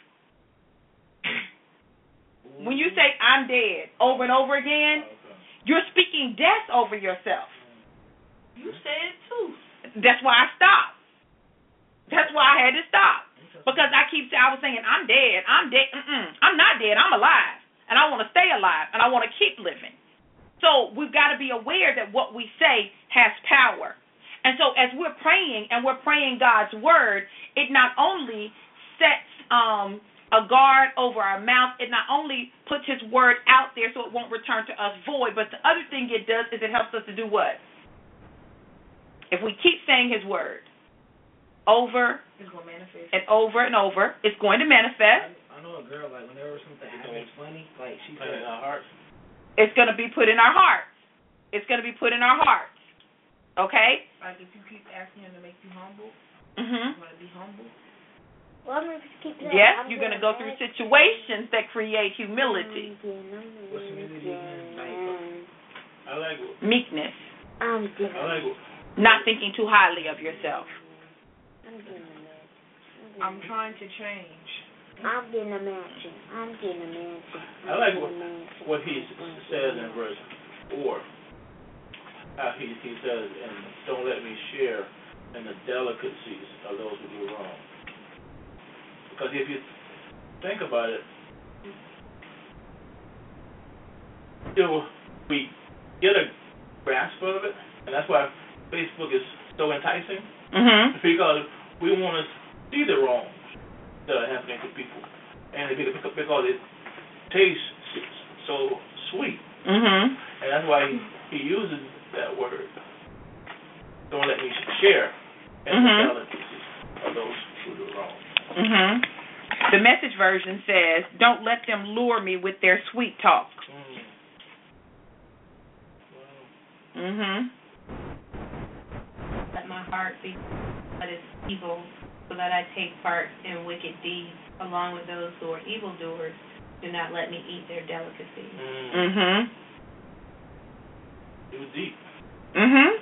When you say I'm dead over and over again, you're speaking death over yourself. You said it too. That's why I stopped. That's why I had to stop. Because I keep saying, I was saying, I'm dead, I'm dead. Mm-mm. I'm not dead, I'm alive. And I want to stay alive, and I want to keep living. So we've got to be aware that what we say has power. And so as we're praying and we're praying God's word, it not only sets um, a guard over our mouth, it not only puts his word out there so it won't return to us void, but the other thing it does is it helps us to do what? If we keep saying his word over it's gonna manifest. and over and over, it's going to manifest. I, I know a girl, like, whenever something happens funny, like, she Put it in our hearts. It's going to be put in our hearts. It's going to be put in our hearts. Okay? Like if you keep asking him to make you humble, Mhm. you want to be humble. Well, I'm gonna keep saying, Yes, I'm you're going to gonna go through ask situations that create humility, What's humility again? I like meekness, I'm I getting like not thinking too highly of yourself. I'm getting a mansion. I'm trying to change. I'm getting a mansion. I'm getting a mansion. I'm I like getting what, a mansion. what he says in verse four. How he he says, and don't let me share in the delicacies of those who do wrong. Because if you think about it, you know, we get a grasp of it, and that's why Facebook is so enticing. Mhm. Because we want to see the wrongs that are happening to people, and because because it tastes so sweet, Mhm. and that's why he, he uses that word. Don't let me share in Mhm. the delicacies of those who do wrong. Mhm. The Message version says, "Don't let them lure me with their sweet talk." Mm. Wow. Mhm. Let my heart be what is evil, so that I take part in wicked deeds, along with those who are evildoers. Do not let me eat their delicacies. Mm. Mhm. It was deep. Mhm.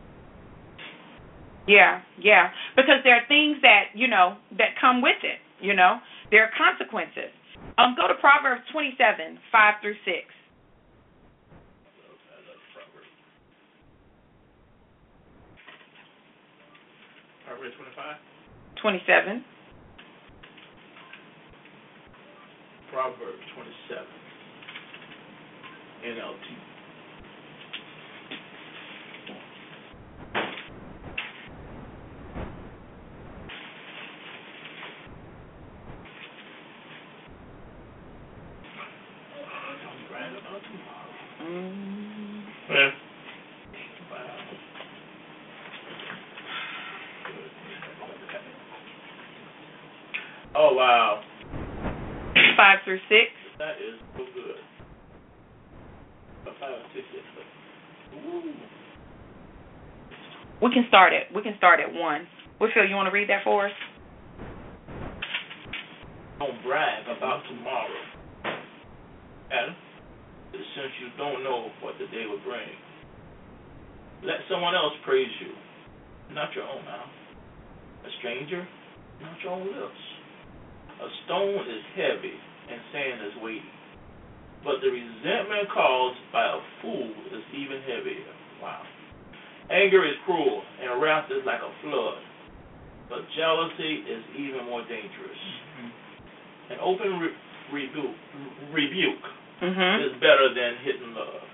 Yeah, yeah. Because there are things that, you know, that come with it, you know. There are consequences. Um, go to Proverbs twenty-seven, five through six. I love Proverbs. Proverbs twenty-five? twenty-seven. Proverbs twenty-seven. N L T. Don't brag about tomorrow. Mm. Yeah. Wow. Oh, wow. Five through six. That is so good. Five and six, yes, but ooh. We can start it. We can start at one. Whitfield, you want to read that for us? Don't brag about tomorrow, Adam, since you don't know what the day will bring. Let someone else praise you, not your own mouth. A stranger, not your own lips. A stone is heavy and sand is weighty, but the resentment caused by a fool is even heavier. Wow. Anger is cruel and wrath is like a flood, but jealousy is even more dangerous. Mm-hmm. An open re- rebuke, rebuke mm-hmm. is better than hidden love.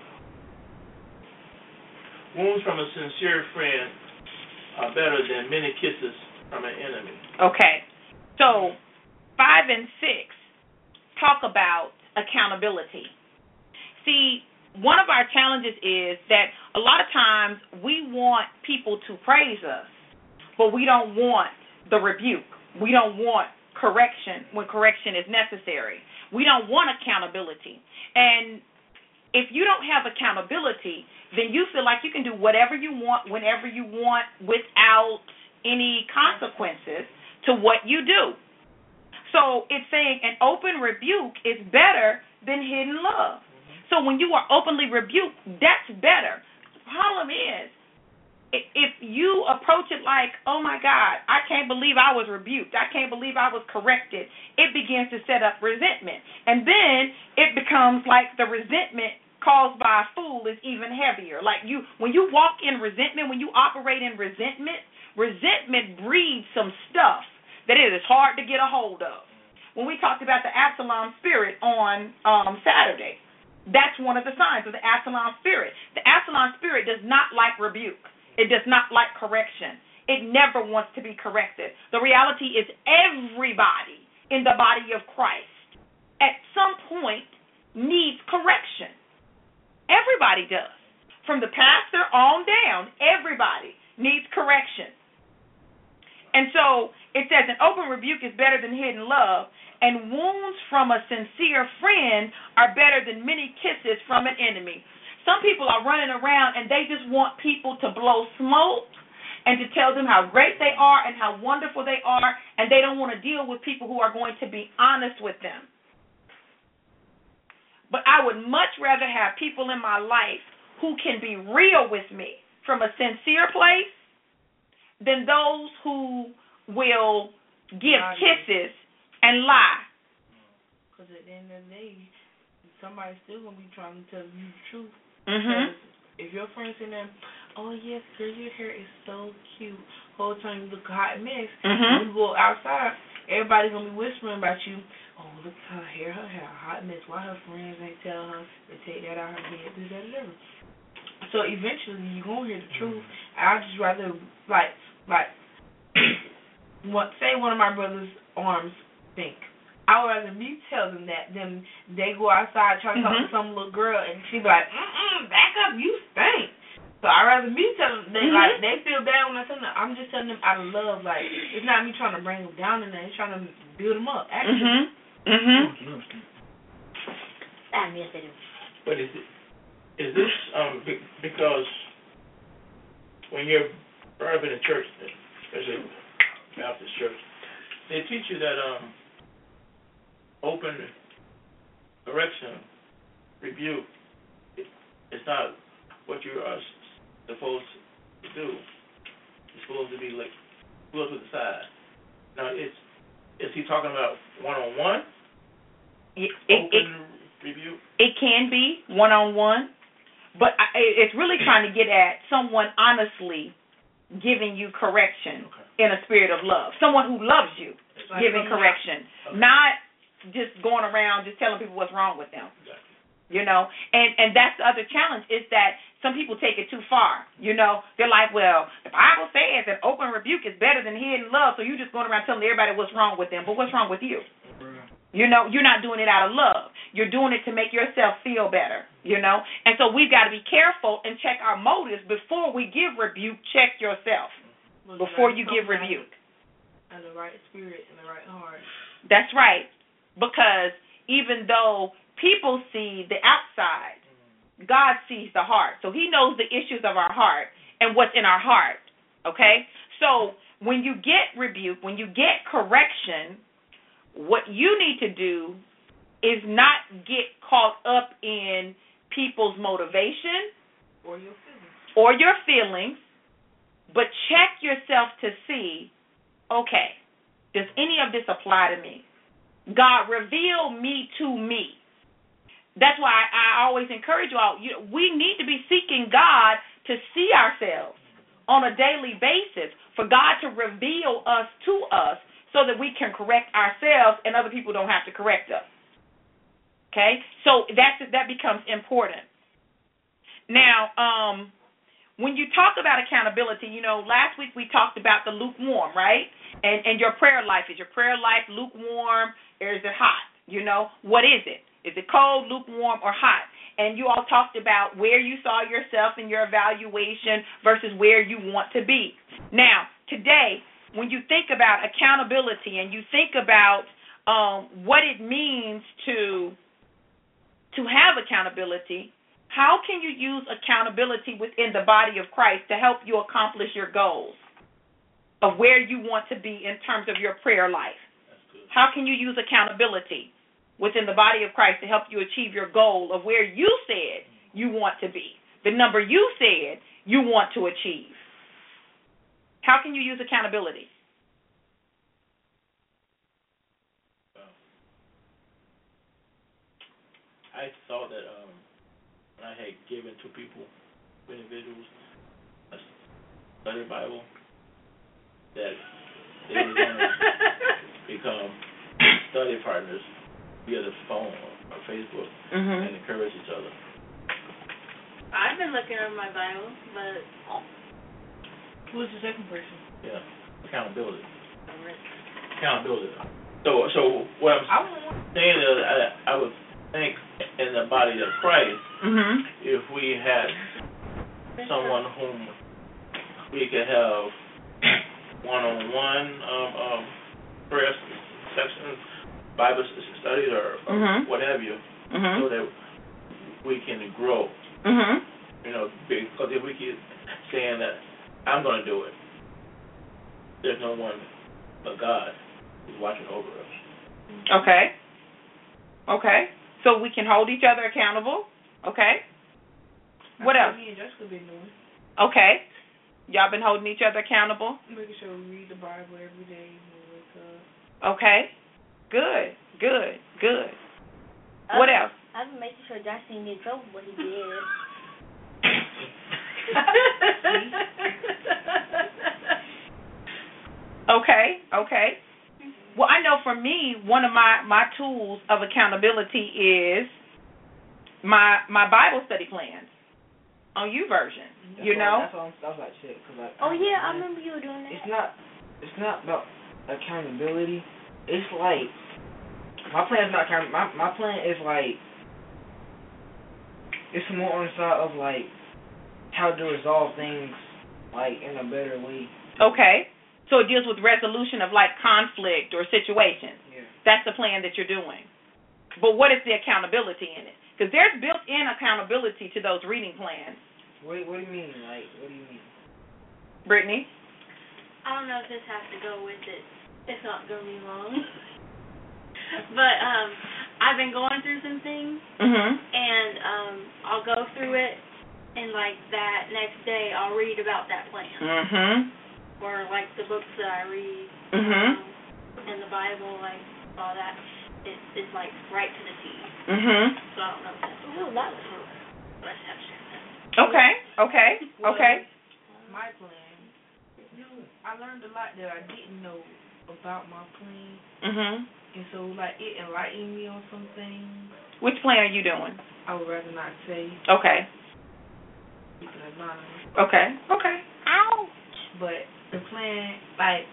Wounds from a sincere friend are better than many kisses from an enemy. Okay. So, five and six talk about accountability. See, one of our challenges is that a lot of times we want people to praise us, but we don't want the rebuke. We don't want correction when correction is necessary. We don't want accountability. And if you don't have accountability, then you feel like you can do whatever you want, whenever you want, without any consequences to what you do. So it's saying an open rebuke is better than hidden love. Mm-hmm. So when you are openly rebuked, that's better. The problem is, if you approach it like, oh my God, I can't believe I was rebuked, I can't believe I was corrected, it begins to set up resentment. And then it becomes like the resentment caused by a fool is even heavier. Like you, when you walk in resentment, when you operate in resentment, resentment breeds some stuff that it is hard to get a hold of. When we talked about the Absalom spirit on um, Saturday, that's one of the signs of the Absalom spirit. The Absalom spirit does not like rebuke. It does not like correction. It never wants to be corrected. The reality is everybody in the body of Christ at some point needs correction. Everybody does. From the pastor on down, everybody needs correction. And so it says an open rebuke is better than hidden love, and wounds from a sincere friend are better than many kisses from an enemy. some people are running around and they just want people to blow smoke and to tell them how great they are and how wonderful they are, and they don't want to deal with people who are going to be honest with them. But I would much rather have people in my life who can be real with me from a sincere place than those who will give kisses and lie. Because at the end of the day, somebody's still going to be trying to tell you the truth. Mm-hmm. If your friend's in there, oh, yes, girl, your hair is so cute. Whole time you look a hot mess. Mm-hmm. When you go outside, everybody's going to be whispering about you. Oh, look at her hair. Her hair a hot mess. Why her friends ain't tell her to take that out of her head, do that, do that. So eventually you're going to hear the truth. I'd just rather, like, like, what, say one of my brother's arms stink. I would rather me tell them that than they go outside trying to talk Mm-hmm. to some little girl and she be like, mm-mm, back up, you stink. So I'd rather me tell them, they, Mm-hmm. like, they feel bad when I tell them. I'm just telling them out of love. Like, it's not me trying to bring them down in there. It's trying to build them up, actually. Mm-hmm. Mm-hmm. I miss it. But is it, is this um be- because when you're brought up in a church, especially Baptist church, they teach you that um open correction, rebuke, it, it's not what you are supposed to do. It's supposed to be like pulled to the side. Now, it's is he talking about one on one? It, it, Open it, rebuke. it can be one on one, but I, it's really trying to get at someone honestly giving you correction Okay. in a spirit of love. Someone who loves you Like giving from correction, Okay. not just going around just telling people what's wrong with them. Exactly. You know, and and that's the other challenge is that some people take it too far. You know, they're like, well, the Bible says that open rebuke is better than hidden love, so you're just going around telling everybody what's wrong with them. But what's wrong with you? You know, you're not doing it out of love. You're doing it to make yourself feel better, you know. And so we've got to be careful and check our motives before we give rebuke. Check yourself before you give rebuke. And the right spirit and the right heart. That's right. Because even though people see the outside, God sees the heart. So he knows the issues of our heart and what's in our heart, okay? So when you get rebuke, when you get correction, what you need to do is not get caught up in people's motivation Or your feelings. or your feelings, but check yourself to see, okay, does any of this apply to me? God, reveal me to me. That's why I, I always encourage you all, you, we need to be seeking God to see ourselves on a daily basis, for God to reveal us to us so that we can correct ourselves and other people don't have to correct us. Okay? So that's, that becomes important. Now, um, when you talk about accountability, you know, last week we talked about the lukewarm, right? And and your prayer life. Is your prayer life lukewarm or is it hot? You know, what is it? Is it cold, lukewarm, or hot? And you all talked about where you saw yourself in your evaluation versus where you want to be. Now, today, when you think about accountability and you think about um, what it means to to have accountability, how can you use accountability within the body of Christ to help you accomplish your goals of where you want to be in terms of your prayer life? How can you use accountability within the body of Christ to help you achieve your goal of where you said you want to be, the number you said you want to achieve? How can you use accountability? I thought that um, when I had given to people, individuals, a study Bible, that they were going to become study partners via the phone or Facebook Mm-hmm. and encourage each other. I've been looking over my Bible, but Who's the second person? Yeah, accountability. Accountability. So, so what I'm saying is, I, I would think in the body of Christ, Mm-hmm. if we had someone whom we could have one-on-one um, um, prayer sections, Bible studies, or, or Mhm. what have you, Mhm. so that we can grow Mhm. You know, because if we keep saying that I'm going to do it, there's no one but God who's watching over us. Okay. Okay. So we can hold each other accountable. Okay. What else? Me and Jessica been doing. Okay. Y'all been holding each other accountable? Making sure we read the Bible every day when we wake up. Okay. Good. Good. Good. I've, What else? I've been making sure Josh didn't get in trouble, but he did. Okay. Okay. Well, I know for me, one of my, my tools of accountability is my my Bible study plans on YouVersion. That's You why- know? That's why I'm, that's why I said, cause like. Oh yeah, I man, remember you were doing that. It's not. It's not about accountability. It's like my plan is not account. My my plan is like. It's more on the side of like how to resolve things like in a better way. Okay. So it deals with resolution of like conflict or situations. Yeah. That's the plan that you're doing. But what is the accountability in it? Because there's built-in accountability to those reading plans. What What do you mean? Like, what do you mean? Brittany? I don't know if this has to go with it. It's not going to be long. But um, I've been going through some things, Mhm. and um, I'll go through it, and like that next day I'll read about that plan. Mhm. Or like the books that I read, Mhm. um, and the Bible, like all that. It's it's like right to the T. Mhm. So I don't know if that's Ooh, that was cool. let's have to share that. Okay. Okay. Well, Okay. My plan. You know, I learned a lot that I didn't know about my plan, Mhm. and so like it enlightened me on some things. Which plan are you doing? I would rather not say. Okay. Keep it anonymous. Okay. Okay. Ouch. But the plan, like,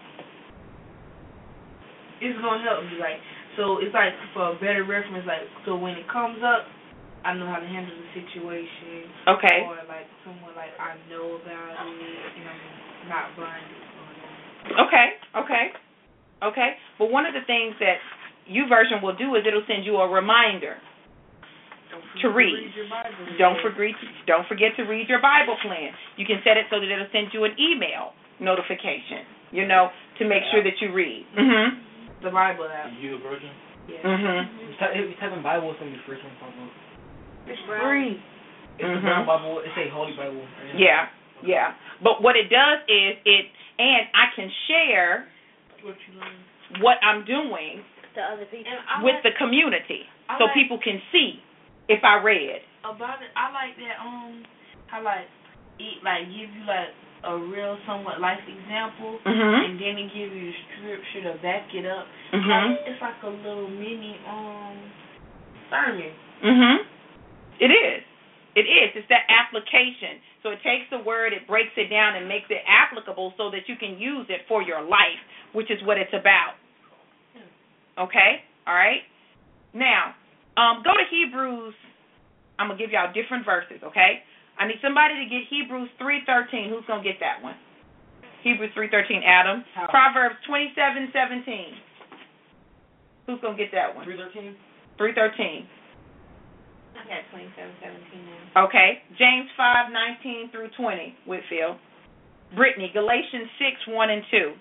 it's gonna help me. Like, so it's like for a better reference. Like, so when it comes up, I know how to handle the situation. Okay. Or like someone like I know about it, and I'm not blinded. Okay. Okay. Okay. But one of the things that YouVersion will do is it'll send you a reminder Don't to forget read. your Bible. Don't forget don't forget to read your Bible plan. You can set it so that it'll send you an email notification, you know, to make sure that you read. Mhm. The Bible app. YouVersion? Yeah. Mhm. You type, if you type in Bible, it's gonna be the first one pop up. It's free. It's Mhm. the brown Bible. It say Holy Bible. Yeah. Yeah. But what it does is it and I can share What you learn. what I'm doing To other people. And I with like, the community I so like people can see if I read. about it. I like that. Um, how like it like give you like a real somewhat life example, Mhm. and then it give you the scripture to back it up. Mhm. Like, it's like a little mini um sermon. Mhm. It is. It is. It's that application. So it takes the word, it breaks it down, and makes it applicable so that you can use it for your life, which is what it's about. Okay? All right? Now, um, go to Hebrews. I'm going to give y'all different verses, okay? I need somebody to get Hebrews three thirteen. Who's going to get that one? Hebrews three thirteen, Adam. How? Proverbs twenty-seven seventeen. Who's going to get that one? three thirteen? three thirteen. I got twenty-seven seventeen now. Okay. James five nineteen through twenty, Whitfield. Brittany, Galatians six one and two.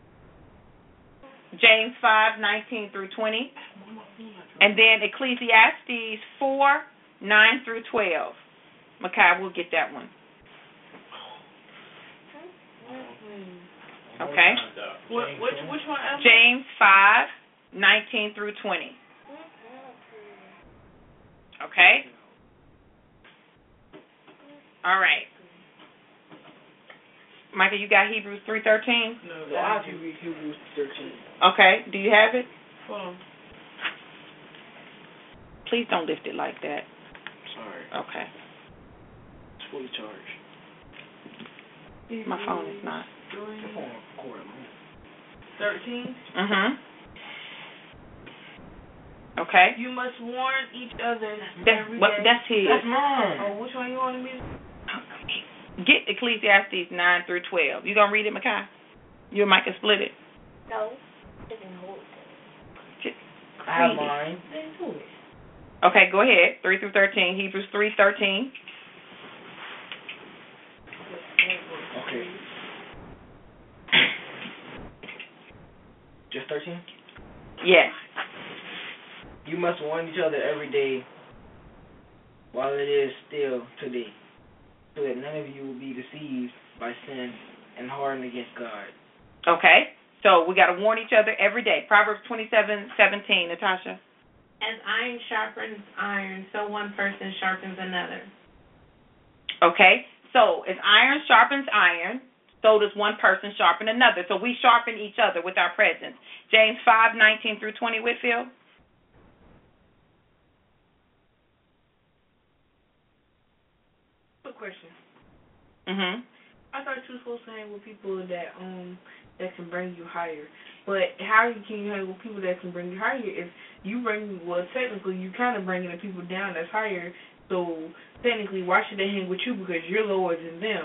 James five nineteen through twenty. And then Ecclesiastes four nine through twelve. Makai, we'll get that one. Okay. What which which one? Else? James five nineteen through twenty. Okay. All right. Michael, you got Hebrews three thirteen? No, No, I have to read Hebrews thirteen. Okay. Do you have it? Hold on. Please don't lift it like that. Sorry. Okay. It's fully charged. My phone is not. The phone cord. Thirteen. Mhm. Okay. You must warn each other That's every what day. that's his. That's mine. Oh, which one you want me? Get Ecclesiastes nine through twelve. You gonna read it, Makai? You and Mike can split it. No. It didn't hold. I have Read it. mine. Okay, go ahead. Three through thirteen. Hebrews three thirteen. verse thirteen? Yes. You must warn each other every day while it is still today, so that none of you will be deceived by sin and hardened against God. Okay. So we got to warn each other every day. Proverbs twenty-seven seventeen, Natasha. As iron sharpens iron, so one person sharpens another. Okay. So as iron sharpens iron, so does one person sharpen another. So we sharpen each other with our presence. James five nineteen through twenty, Whitfield. Good question. Mhm. I thought you were supposed to hang with people that um that can bring you higher. But how can you hang with people that can bring you higher if you bring well technically you kind of bringing the people down that's higher. So technically, why should they hang with you because you're lower than them?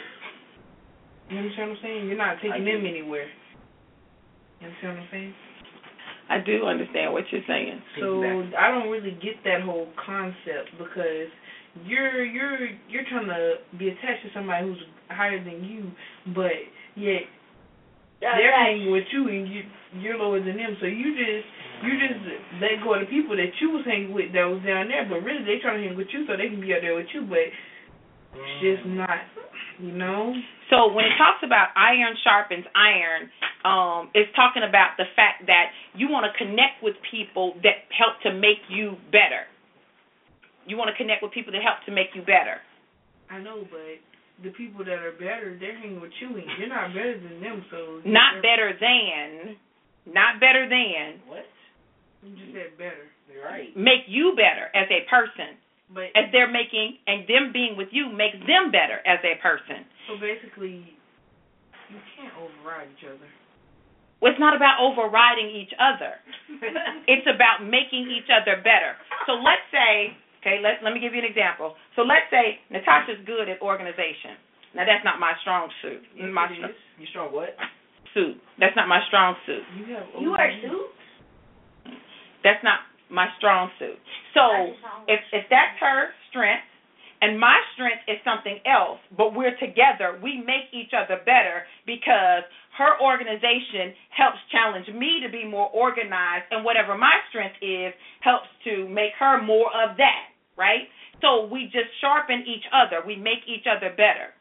You understand what I'm saying? You're not taking them anywhere. You understand what I'm saying? I do understand what you're saying. So I don't really get that whole concept because you're you're you're trying to be attached to somebody who's higher than you, but yet they're hanging with you and you you're lower than them. So you just you just let go of the people that you was hanging with that was down there, but really they trying to hang with you so they can be up there with you, but it's just not, you know. So when it talks about iron sharpens iron, um, it's talking about the fact that you want to connect with people that help to make you better. You want to connect with people that help to make you better. I know, but the people that are better, they're hanging with you, and you're not better than them. So not better than, not better than. What? You just said better. You're right. Make you better as a person. But as they're making, and them being with you makes them better as a person. So basically, you can't override each other. Well, it's not about overriding each other. It's about making each other better. So let's say, okay, let, let me give you an example. So let's say Natasha's good at organization. Now, that's not my strong suit. Yes, my it str- is. You strong what? Suit. That's not my strong suit. You have You wear suits? That's not my strong suit. So if if that's her strength and my strength is something else, but we're together, we make each other better because her organization helps challenge me to be more organized, and whatever my strength is helps to make her more of that, right? So we just sharpen each other. We make each other better.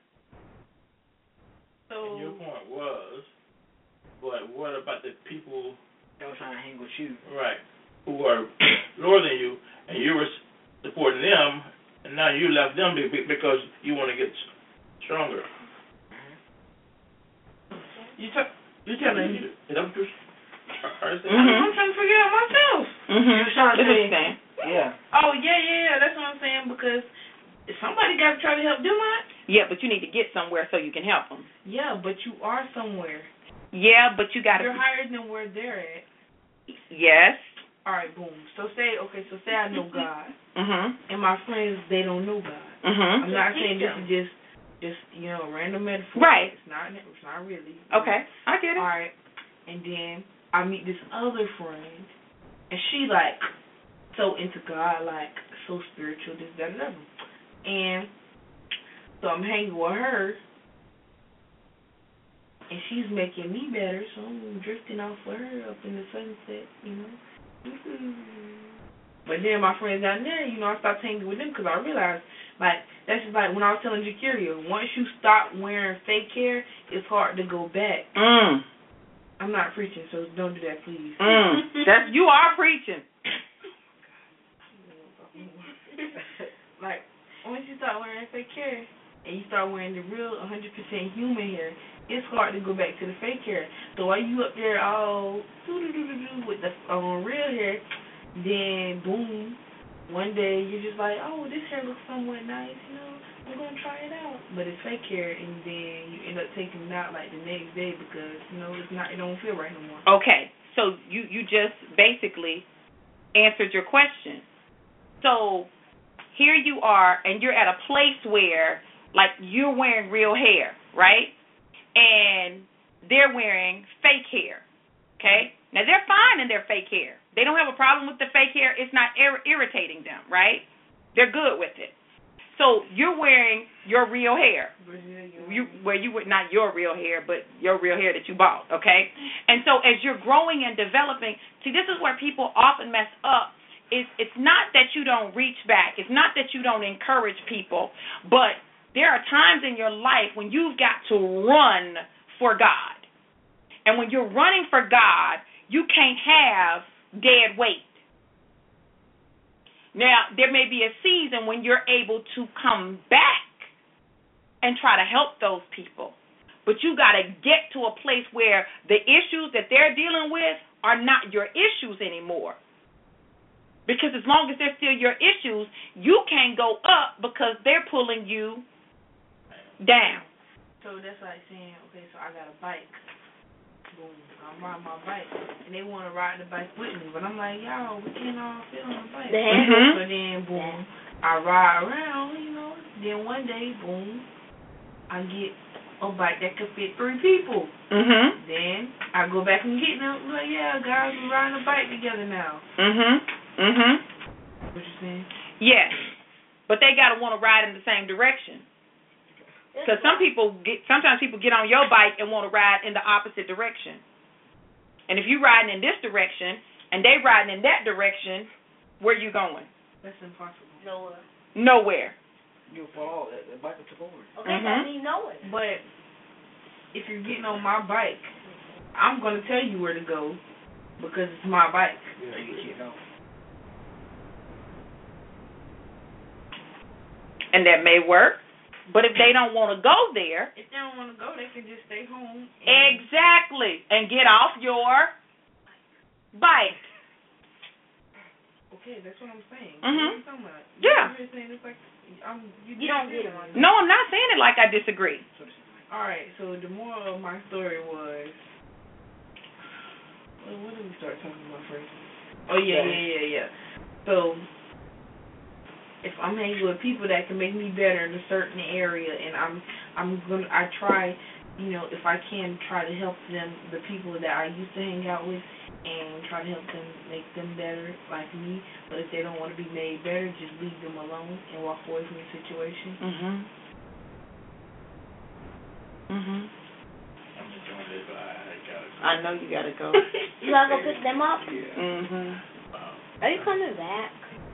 So and your point was, but what about the people that were trying to hang with you? Right. Who are lower than you, and you were supporting them, and now you left them because you want to get stronger. you t- you telling me? Is that what you're Mm-hmm. I'm trying to figure it out myself. Mm-hmm. You're trying to say, yeah. Oh yeah, yeah, yeah. That's what I'm saying because somebody got to try to help them out. Yeah, but you need to get somewhere so you can help them. Yeah, but you are somewhere. Yeah, but you got to. You're higher than where they're at. Yes. All right, boom. So say, okay, so say I know God, Mhm. and my friends they don't know God. Mhm. I'm not saying this is just, just you know, a random metaphor. Right. It's not. It's not really. Okay, I get it. All right, and then I meet this other friend, and she like so into God, like so spiritual, this, that, and other. And so I'm hanging with her, and she's making me better, so I'm drifting off with her up in the sunset, you know. But then my friends down there, you know, I stopped hanging with them because I realized, like, that's just like when I was telling Jakiria, once you stop wearing fake hair, it's hard to go back. Mm. I'm not preaching, so don't do that, please. Mm. That's, you are preaching. Like, once you start wearing fake hair and you start wearing the real one hundred percent human hair, it's hard to go back to the fake hair. So while you up there all doo-doo-doo-doo-doo with the um, real hair, then boom, one day you're just like, oh, this hair looks somewhat nice, you know, I'm going to try it out. But it's fake hair, and then you end up taking it out like the next day because, you know, it's not, it don't feel right no more. Okay, so you, you just basically answered your question. So here you are, and you're at a place where, like, you're wearing real hair, right? And they're wearing fake hair, okay? Now, they're fine in their fake hair. They don't have a problem with the fake hair. It's not ir- irritating them, right? They're good with it. So you're wearing your real hair. You where you would not your real hair, but your real hair that you bought, okay? And so as you're growing and developing, see, this is where people often mess up. It's it's not that you don't reach back. It's not that you don't encourage people, but there are times in your life when you've got to run for God. And when you're running for God, you can't have dead weight. Now, there may be a season when you're able to come back and try to help those people. But you got to get to a place where the issues that they're dealing with are not your issues anymore. Because as long as they're still your issues, you can't go up because they're pulling you down. So that's like saying, okay, so I got a bike. Boom, I'm riding my bike. And they want to ride the bike with me. But I'm like, y'all, we can't all fit on the bike. Mm-hmm. So then, boom, I ride around, you know. Then one day, boom, I get a bike that could fit three people. Mm-hmm. Then I go back and get them. I'm like, yeah, guys, we're riding a bike together now. Mm-hmm. Mm-hmm. What you saying? Yes. But they got to want to ride in the same direction. Because some people get, sometimes people get on your bike and want to ride in the opposite direction. And if you riding in this direction and they riding in that direction, where you going? That's impossible. Nowhere. Nowhere. You'll fall. That, that bike will tip over. Okay, Mhm. that means nowhere. But if you're getting on my bike, I'm going to tell you where to go because it's my bike. Yeah, you get off. And that may work. But if they don't want to go there. If they don't want to go, they can just stay home. Exactly. And get off your bike. Okay, that's what I'm saying. Mhm. What are you talking about? Yeah. You're saying it's like, I'm, you, You don't get it. No, I'm not saying it like I disagree. All right, so the moral of my story was, well, what did we start talking about first? Oh, yeah, yeah, yeah, yeah. So, if I'm hanging with people that can make me better in a certain area, and I'm, I'm gonna, I try, you know, if I can, try to help them, the people that I used to hang out with, and try to help them make them better, like me. But if they don't want to be made better, just leave them alone and walk away from the situation. Mhm. Mhm. I'm enjoying it, but I gotta go. I know you gotta go. You gotta go pick them up? Yeah. Mhm. Wow. Are you coming back?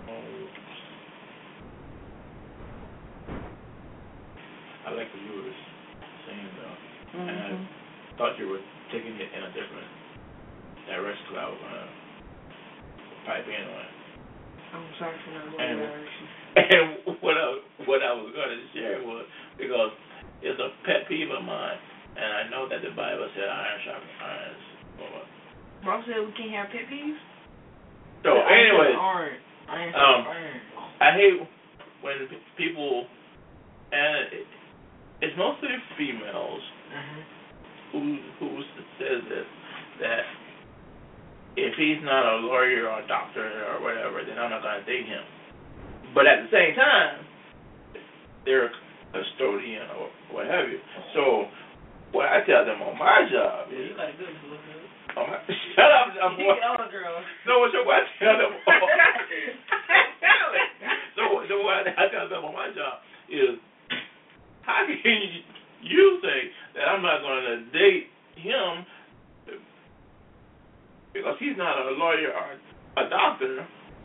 I like what you were saying though, Mhm. and I thought you were taking it in a different direction. I was gonna pipe in on it. I'm sorry for not going And, that direction. and what I what I was going to share was because it's a pet peeve of mine, and I know that the Bible said iron sharpens iron. Mom said we can't have pet peeves? So anyway, Iron. Iron. um, Iron. I hate when p- people, and it, it's mostly females Mhm. who who says this, that if he's not a lawyer or a doctor or whatever, then I'm not going to date him. But at the same time, they're a custodian or what have you. So what I tell them on my job Yeah, is, you like good. You look good. on my, shut up, I'm You boy. get older, girl. So what so what I tell them on, so so what I tell them on my job is, how can you say that I'm not going to date him because he's not a lawyer or a doctor,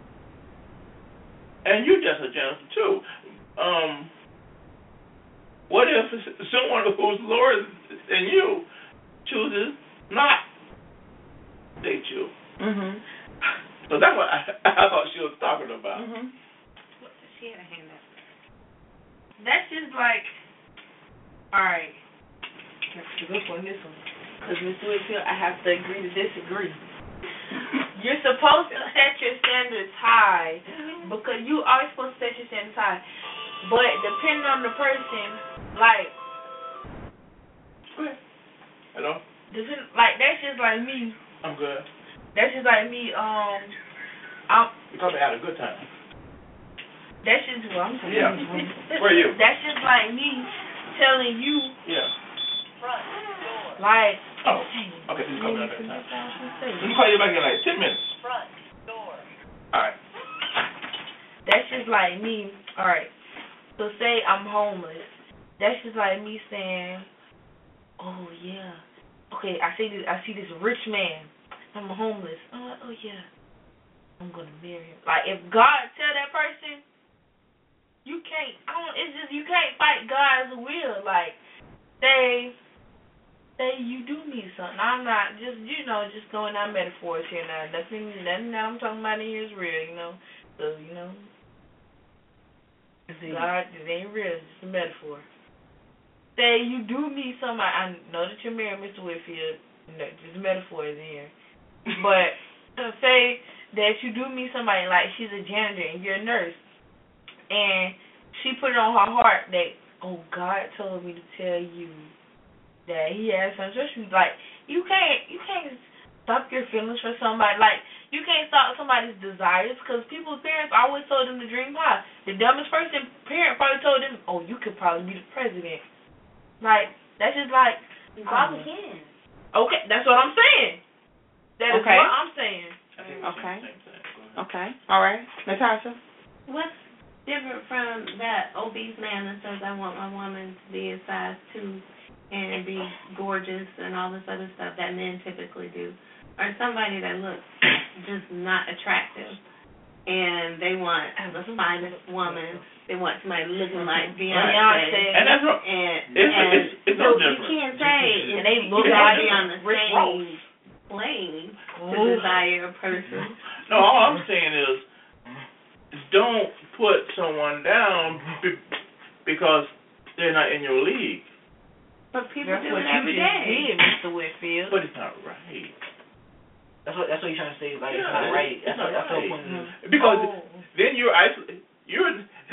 and you're just a janitor too? Um, what if someone who's lower than you chooses not to date you? Mhm. So that's what I, I thought she was talking about. Mhm. She had a hand up. That's just like, all right. To go on this one, because Miss Whitfield, I have to agree to disagree. You're supposed to set your standards high because you always supposed to set your standards high. But depending on the person, like, Hello? depend, like that's just like me. I'm good. That's just like me. Um, I'm. You probably had a good time. That's just well, I'm saying. Yeah. Where are you? That's just like me telling you, Yeah. like. Oh. Okay, he's coming up that time. Let me call you back in like ten minutes. All right. That's just like me. All right. So say I'm homeless. That's just like me saying, oh yeah, okay, I see this, I see this rich man. I'm homeless. I'm like, oh yeah, I'm gonna marry him. Like if God tell that person, you can't. I don't. It's just you can't fight God's will. Like say, say you do need something. I'm not just you know just throwing out metaphors here now. Nothing, nothing that I'm talking about in here is real. You know, so you know. God, it ain't real, it's just a metaphor. Say you do need somebody, I know that you're married, Mister Whitfield, no, just metaphors in here. But uh, say that you do meet somebody, like she's a janitor and you're a nurse, and she put it on her heart that, oh, God told me to tell you that he has something. So she's like, you can't, you can't stop your feelings for somebody. Like, you can't stop somebody's desires because people's parents always told them to dream high. The dumbest person parent probably told them, oh, you could probably be the president. Like, that's just like, you probably can. Okay, that's what I'm saying. That is Okay. what I'm saying. Okay. Okay. All right. Natasha? What's different from that obese man that says I want my woman to be a size two and be gorgeous and all this other stuff that men typically do? Or somebody that looks just not attractive, and they want the finest woman. They want somebody looking like Beyonce. Beyonce. And that's what, And, it's, and it's, it's so no you different. can't say And they look you like gotta be on the Rick same Ross. plane to Ooh. desire a person. No, all I'm saying is, don't put someone down be, because they're not in your league. But people That's do what it you every just day. did, Mister Whitfield. But it's not right. That's what that's what you're trying to say. Like Yeah, it's not right. it's That's not what that's the right. point. Mm-hmm. Because Oh. then you're isol- you're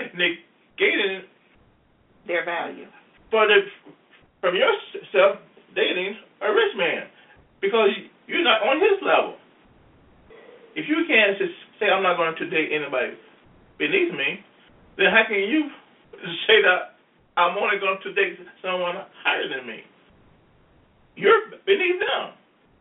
negating Their value. for the from yourself dating a rich man because you're not on his level. If you can't just say I'm not going to date anybody beneath me, then how can you say that I'm only going to date someone higher than me? You're beneath them.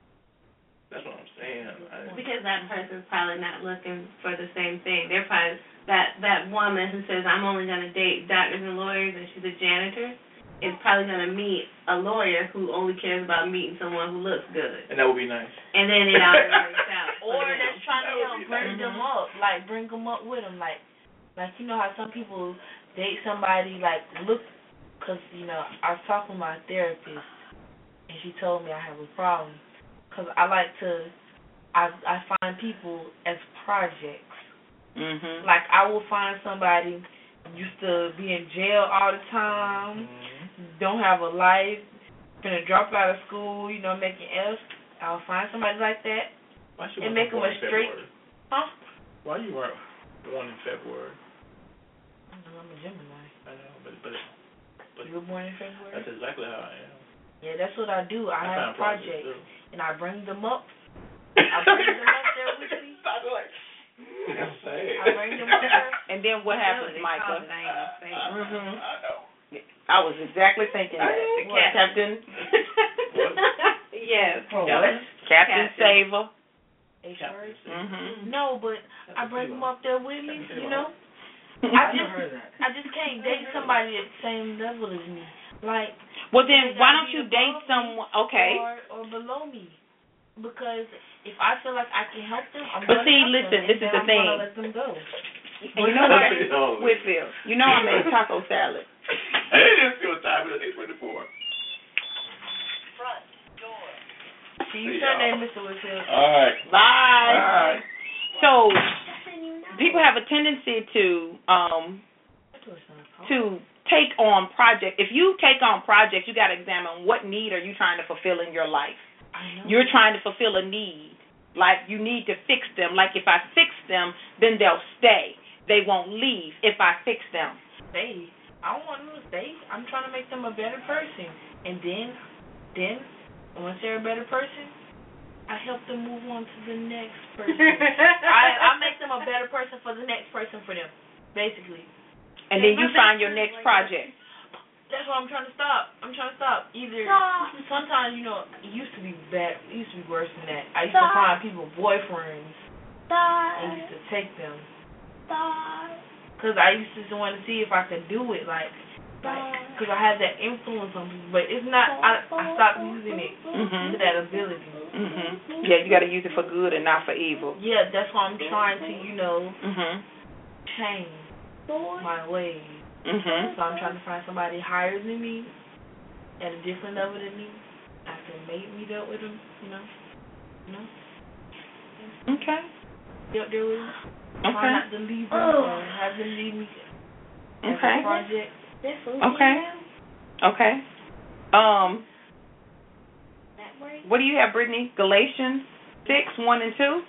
That's what I'm saying. I, Because that person's probably not looking for the same thing. They're probably that that woman who says I'm only going to date doctors and lawyers and she's a janitor is probably going to meet a lawyer who only cares about meeting someone who looks good. and that would be nice. And then it all works out. Or for them. that's trying to That would help be bring nice. them up, like bring them up with them, like, like you know how some people date somebody like look, cause you know I was talking to my therapist and she told me I have a problem, cause I like to, I I find people as projects. Mhm. Like I will find somebody used to be in jail all the time, don't have a life, gonna drop out of school, you know, making F's. I'll find somebody like that. Why she And wasn't make 'em born a in straight- February? Huh? Why you weren't born in February? I'm a Gemini. I know, but but, but You were born in February? that's exactly how I am. Yeah, that's what I do. I, I have find projects projects, too. and I bring them up. I bring them up there with me. That's sad. I bring them up there. And then what happens, They Micah? call it, I ain't gonna say it. Mhm. I know. I was exactly thinking that. The What? Captain. Yes. Captain, Captain Captain. Saver. H R. Mhm. No, but I bring them up there with me. You know, I I never just, heard that. I just can't date somebody at the same level as me. Like, Well, they then why gotta don't be you above date me someone? Okay. Or, or below me. Because if I feel like I can help them, I'm But gonna see, help listen, them, this and is then the I'm thing. gonna let them go. And you know what, Oh, Whitfield? You know I made taco salad. Hey, it's still time. It's eight twenty-four. See you Sunday, Mister Whitfield. All right. Bye. Bye. So people have a tendency to um to take on projects. If you take on projects, you got to examine what need are you trying to fulfill in your life. I know. You're trying to fulfill a need. Like you need to fix them. Like if I fix them, then they'll stay. They won't leave if I fix them. Stay. I don't want them to stay. I'm trying to make them a better person. And then, then, once they're a better person, I help them move on to the next person. I, I make them a better person for the next person for them, basically. And then you find your next project. That's what I'm trying to stop. I'm trying to stop. Either sometimes, you know, it used to be bad. It used to be worse than that. I used to find people boyfriends and used to take them. Cause I used to want to see if I could do it, like, like, cause I had that influence on people. But it's not. I I stopped using it Mhm. to that ability. Mhm. Yeah, you got to use it for good and not for evil. Yeah, that's why I'm trying to, you know, Mhm. change my ways. Mhm. So I'm trying to find somebody higher than me, at a different level than me. I can make meet up with them, you know, you know. Okay. Be up there with them. Okay. Try not to leave them or have them leave me. As Okay. a project. Okay. Okay. Um. What do you have, Brittany? Galatians six, one and two.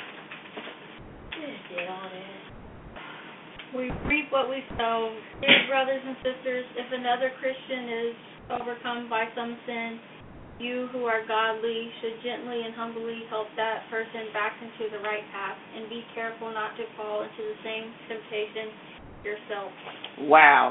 We reap what we sow. Dear brothers and sisters, if another Christian is overcome by some sin, you who are godly should gently and humbly help that person back into the right path, and be careful not to fall into the same temptation yourself. Wow.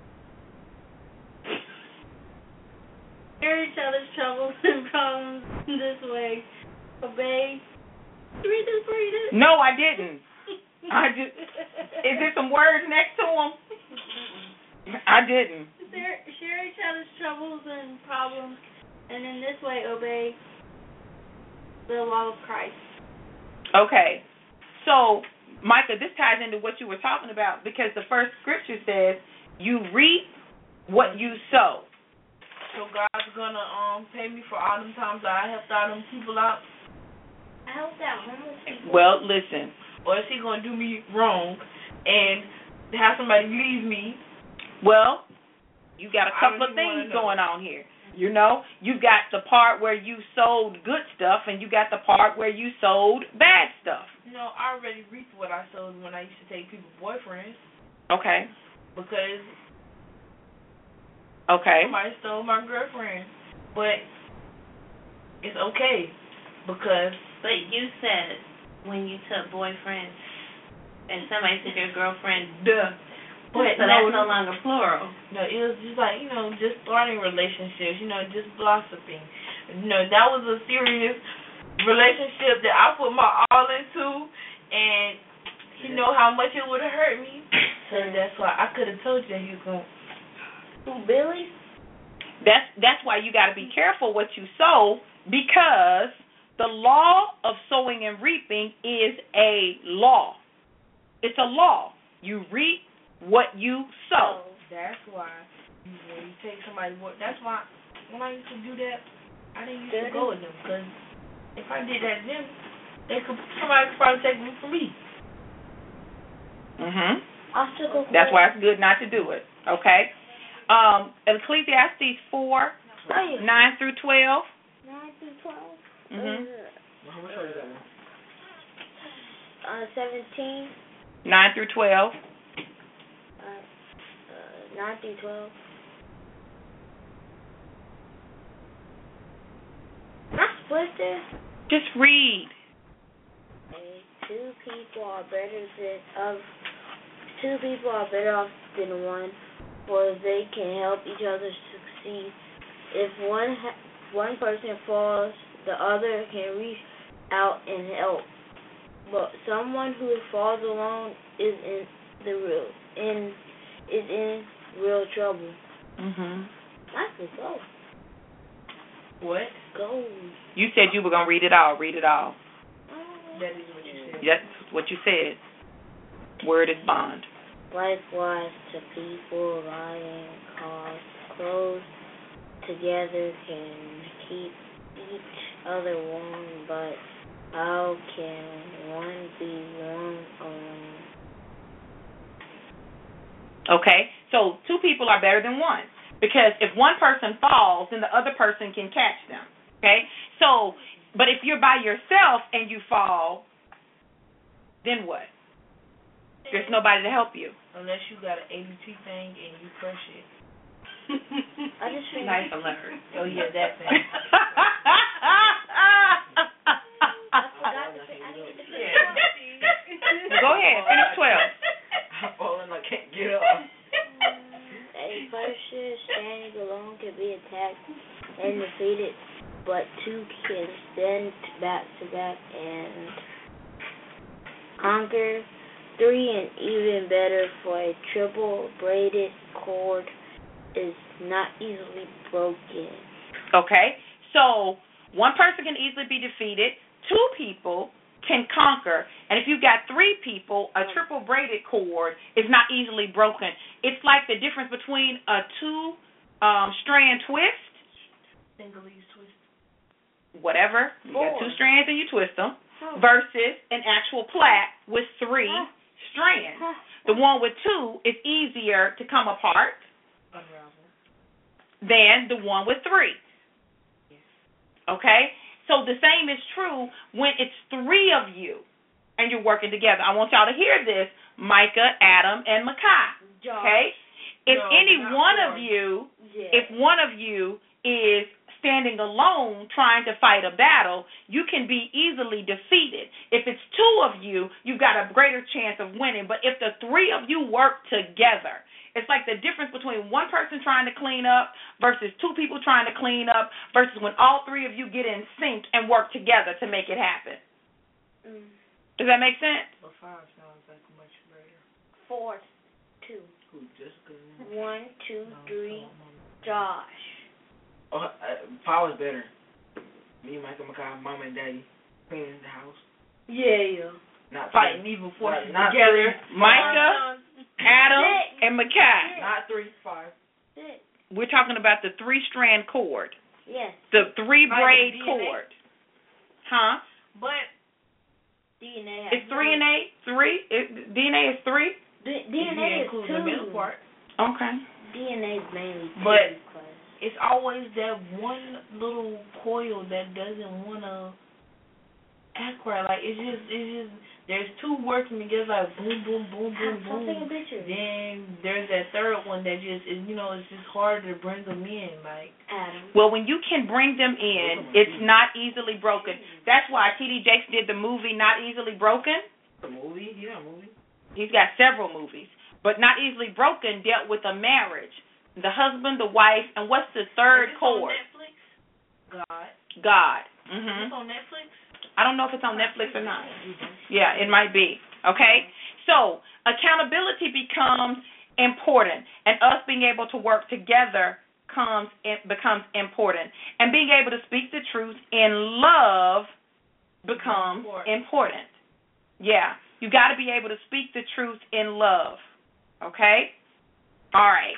Share each other's troubles and problems this way. Obey. Read this, read it. No, I didn't. I just. Is there some words next to them? I didn't. Share, share each other's troubles and problems, and in this way obey the law of Christ. Okay. So, Micah, this ties into what you were talking about, because the first scripture says, you reap what you sow. So God's gonna um pay me for all them times that I helped all them people out? I helped out homeless people. Well, listen. Or is he gonna do me wrong and have somebody leave me? Well, you got a couple of I don't even things wanna know. going on here. You know, you got the part where you sold good stuff, and you got the part where you sold bad stuff. No, I already reaped what I sowed when I used to take people's boyfriends. Okay. Because Okay. somebody stole my girlfriend. But it's okay because But you said when you took boyfriend and somebody took your girlfriend, duh. But so no, that's no longer plural. No, it was just like, you know, just starting relationships, you know, just blossoming. You know, that was a serious relationship that I put my all into, and you know how much it would have hurt me. So that's why I could have told you he was going. Who, Billy? That's that's why you got to be careful what you sow, because the law of sowing and reaping is a law. It's a law. You reap what you sow. That's why you, when you take somebody's work, that's why when I used to do that, I didn't used to go with them, because if I did that to them, they could somebody could probably take them from me. Mhm. I still go. That's why it's good not to do it. Okay. Um, Ecclesiastes four, nine through twelve. Nine through twelve. Mhm. How much is that one? Uh, seventeen. Nine through twelve. Uh, uh, nine through twelve. Can I split this? Just read. Okay, two people are better than of two people are better off than one, for they can help each other succeed. If one ha- one person falls, the other can reach out and help. But someone who falls alone is in the real in is in real trouble. Mhm. I can go. What? Go. You said you were gonna read it all. Read it all. That is what you said. That's what you said. Word is bond. Likewise, to people lying cause close together can keep each other warm, but how can one be warm alone? Okay? So two people are better than one. Because if one person falls, then the other person can catch them. Okay? So, but if you're by yourself and you fall, then what? There's nobody to help you. Unless you got an A B T thing and you crush it. I just think Nice alert. Oh yeah, that thing. I forgot to say I need to finish Well, go ahead. Finish twelve. I'm falling, I can't get up. A person standing alone can be attacked and defeated, but two can stand back to back and conquer. three and even better for a triple braided cord is not easily broken. Okay, so one person can easily be defeated. Two people can conquer. And if you've got three people, a triple braided cord is not easily broken. It's like the difference between a two um, strand twist, Single leaf twist. whatever, you Four. got two strands and you twist them, versus an actual plait with three strands. The one with two is easier to come apart Unravel. than the one with three. Okay? So the same is true when it's three of you and you're working together. I want y'all to hear this, Micah, Adam, and Makai. Okay? If No, any not one four. of you, Yeah. if one of you is standing alone trying to fight a battle, you can be easily defeated. If it's two of you, you've got a greater chance of winning. But if the three of you work together, it's like the difference between one person trying to clean up versus two people trying to clean up versus when all three of you get in sync and work together to make it happen. Mm. Does that make sense? But five sounds like much better. Four, two. Who, Jessica? One, two, No, three, no, no. Josh. Oh, uh, five is better. Me, Michael, Makai, mom and daddy cleaning the house. Yeah, yeah. Not Fighting three. evil forces Not, not together. three. Micah, Adam, Six. and Makai. Not three. Five. Six. We're talking about the three-strand cord, Yes. the three-braid D N A. cord. Huh? But D N A. Is three and eight three? It, D N A is three? D- if DNA you is include two. the middle part, Okay. D N A is mainly two. But- cause it's always that one little coil that doesn't want to act right. Like it's just, it's just. There's two working together, like boom, boom, boom, boom, Stop taking boom. pictures. Then there's that third one that just is, you know, it's just hard to bring them in. Like Adam. Well, when you can bring them in, it's not easily broken. That's why T D Jakes did the movie Not Easily Broken. A movie? Yeah, a movie. He's got several movies. But Not Easily Broken dealt with a marriage. The husband, the wife, and what's the third is this cord? on Netflix? God. God. Is Mhm. this on Netflix? I don't know if it's on Netflix or not. Yeah, it might be. Okay? So, accountability becomes important, and us being able to work together comes it becomes important. And being able to speak the truth in love becomes important. Yeah. You got to be able to speak the truth in love. Okay? All right.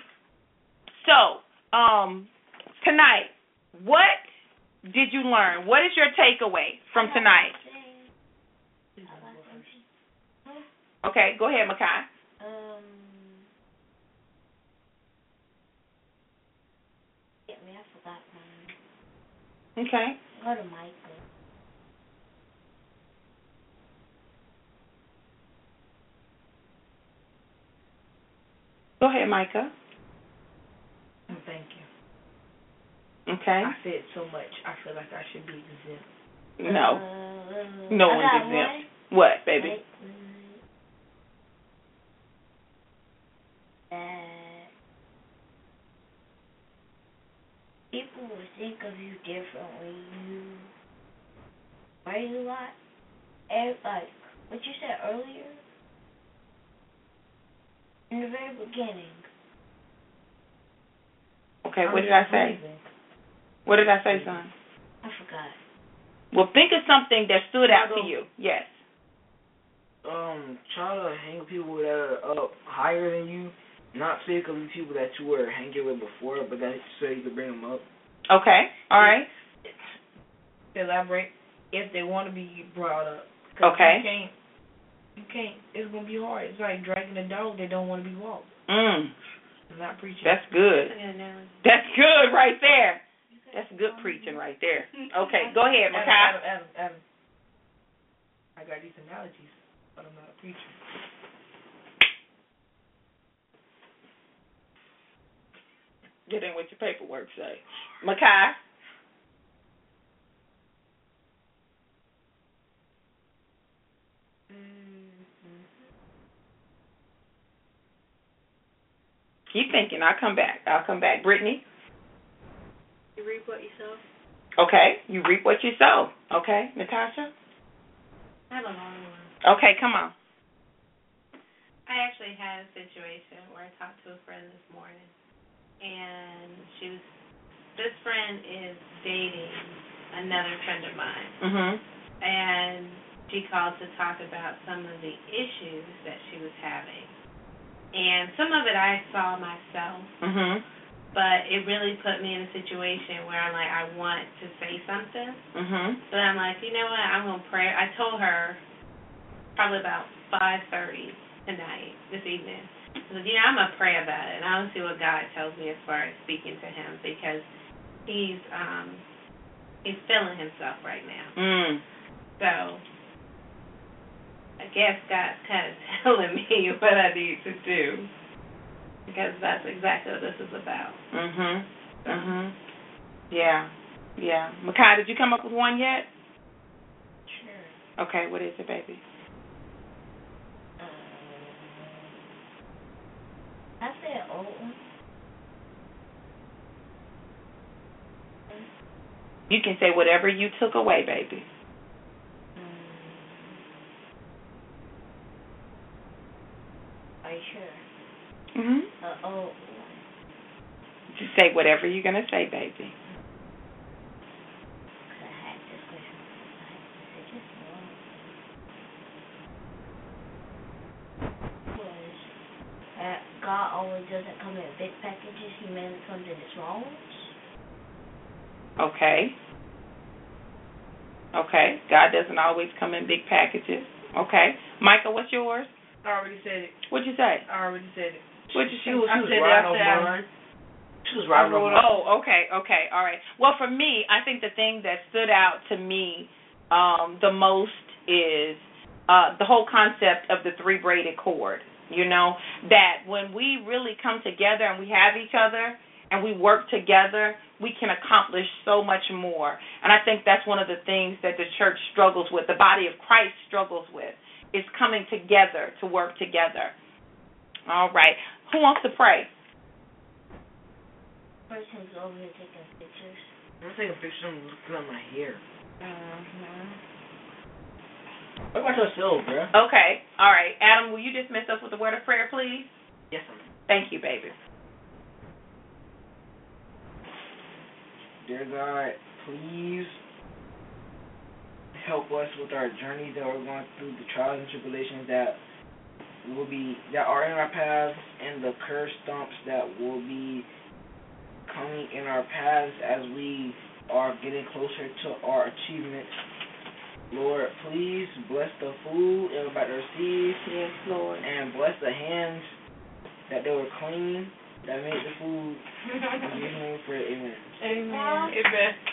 So, um tonight, what did you learn? What is your takeaway from tonight? Okay, go ahead, Makai. Um. Get me, I forgot mine. Okay. Go to Michael. Go ahead, Micah. Thank you. Okay. I said so much. I feel like I should be exempt. No. Uh, No I one's got exempt. What, baby? Wait, mm, that people will think of you differently. You write a lot. And like what you said earlier in the very beginning. Okay, what did I say? What did I say, son? I forgot. Well, think of something that stood out to you. Yes. Um, try to hang with people that are up higher than you. Not speak of the people that you were hanging with before, but that's so you can bring them up. Okay. All right. Elaborate if they want to be brought up. 'Cause Okay. You can't. You can't. It's gonna be hard. It's like dragging a dog that don't want to be walked. Mm. I'm not preaching. That's good. That's good right there. That's good preaching right there. Okay, go ahead, Adam, Makai. Adam, Adam, Adam. I got these analogies, but I'm not a preacher. That ain't what your paperwork say. Makai. Keep thinking. I'll come back. I'll come back. Brittany? You reap what you sow. Okay. You reap what you sow. Okay. Natasha? I have a long one. Okay, come on. actually had a situation where I talked to a friend this morning, and she was, this friend is dating another friend of mine, Mhm. and she called to talk about some of the issues that she was having. And some of it I saw myself, Mhm. but it really put me in a situation where I'm like, I want to say something, Mhm. but I'm like, you know what, I'm going to pray. I told her probably about five thirty tonight, this evening. I said, you know, I'm going to pray about it, and I'm going to see what God tells me as far as speaking to him, because he's um he's feeling himself right now. Mm. So I guess God's kind of telling me what I need to do, because that's exactly what this is about. Mhm. Mhm. Yeah. Yeah. Makai, did you come up with one yet? Sure. Okay. What is it, baby? Um, I said old one. You can say whatever you took away, baby. Are you sure? Mhm. Uh, oh, Just say whatever you're gonna say, baby. I had this question. I had to say this one. Was uh, God always doesn't come in big packages. He mainly comes in small ones. Okay. Okay. God doesn't always come in big packages. Okay. Michael, what's yours? I already said it. What'd you say? I already said it. What'd you She say? was, she I was said it riding after over I- mine. She was riding over mine. Oh, okay, okay, all right. Well, for me, I think the thing that stood out to me um, the most is uh, the whole concept of the three braided cord. You know, that when we really come together and we have each other and we work together, we can accomplish so much more. And I think that's one of the things that the church struggles with, the body of Christ struggles with, is coming together to work together. All right. Who wants to pray? Person's over here taking pictures. I'm taking pictures of looking at my hair. Mm-hmm. What about yourself, bro? Okay. All right. Adam, will you dismiss us with a word of prayer, please? Yes, ma'am. Thank you, baby. Dear God, please help us with our journey that we're going through, the trials and tribulations that will be that are in our paths, and the curb stumps that will be coming in our paths as we are getting closer to our achievements. Lord, please bless the food everybody receives. Yes, Lord. And bless the hands that they were clean, that made the food. In Jesus' name we pray, amen. Amen. Amen.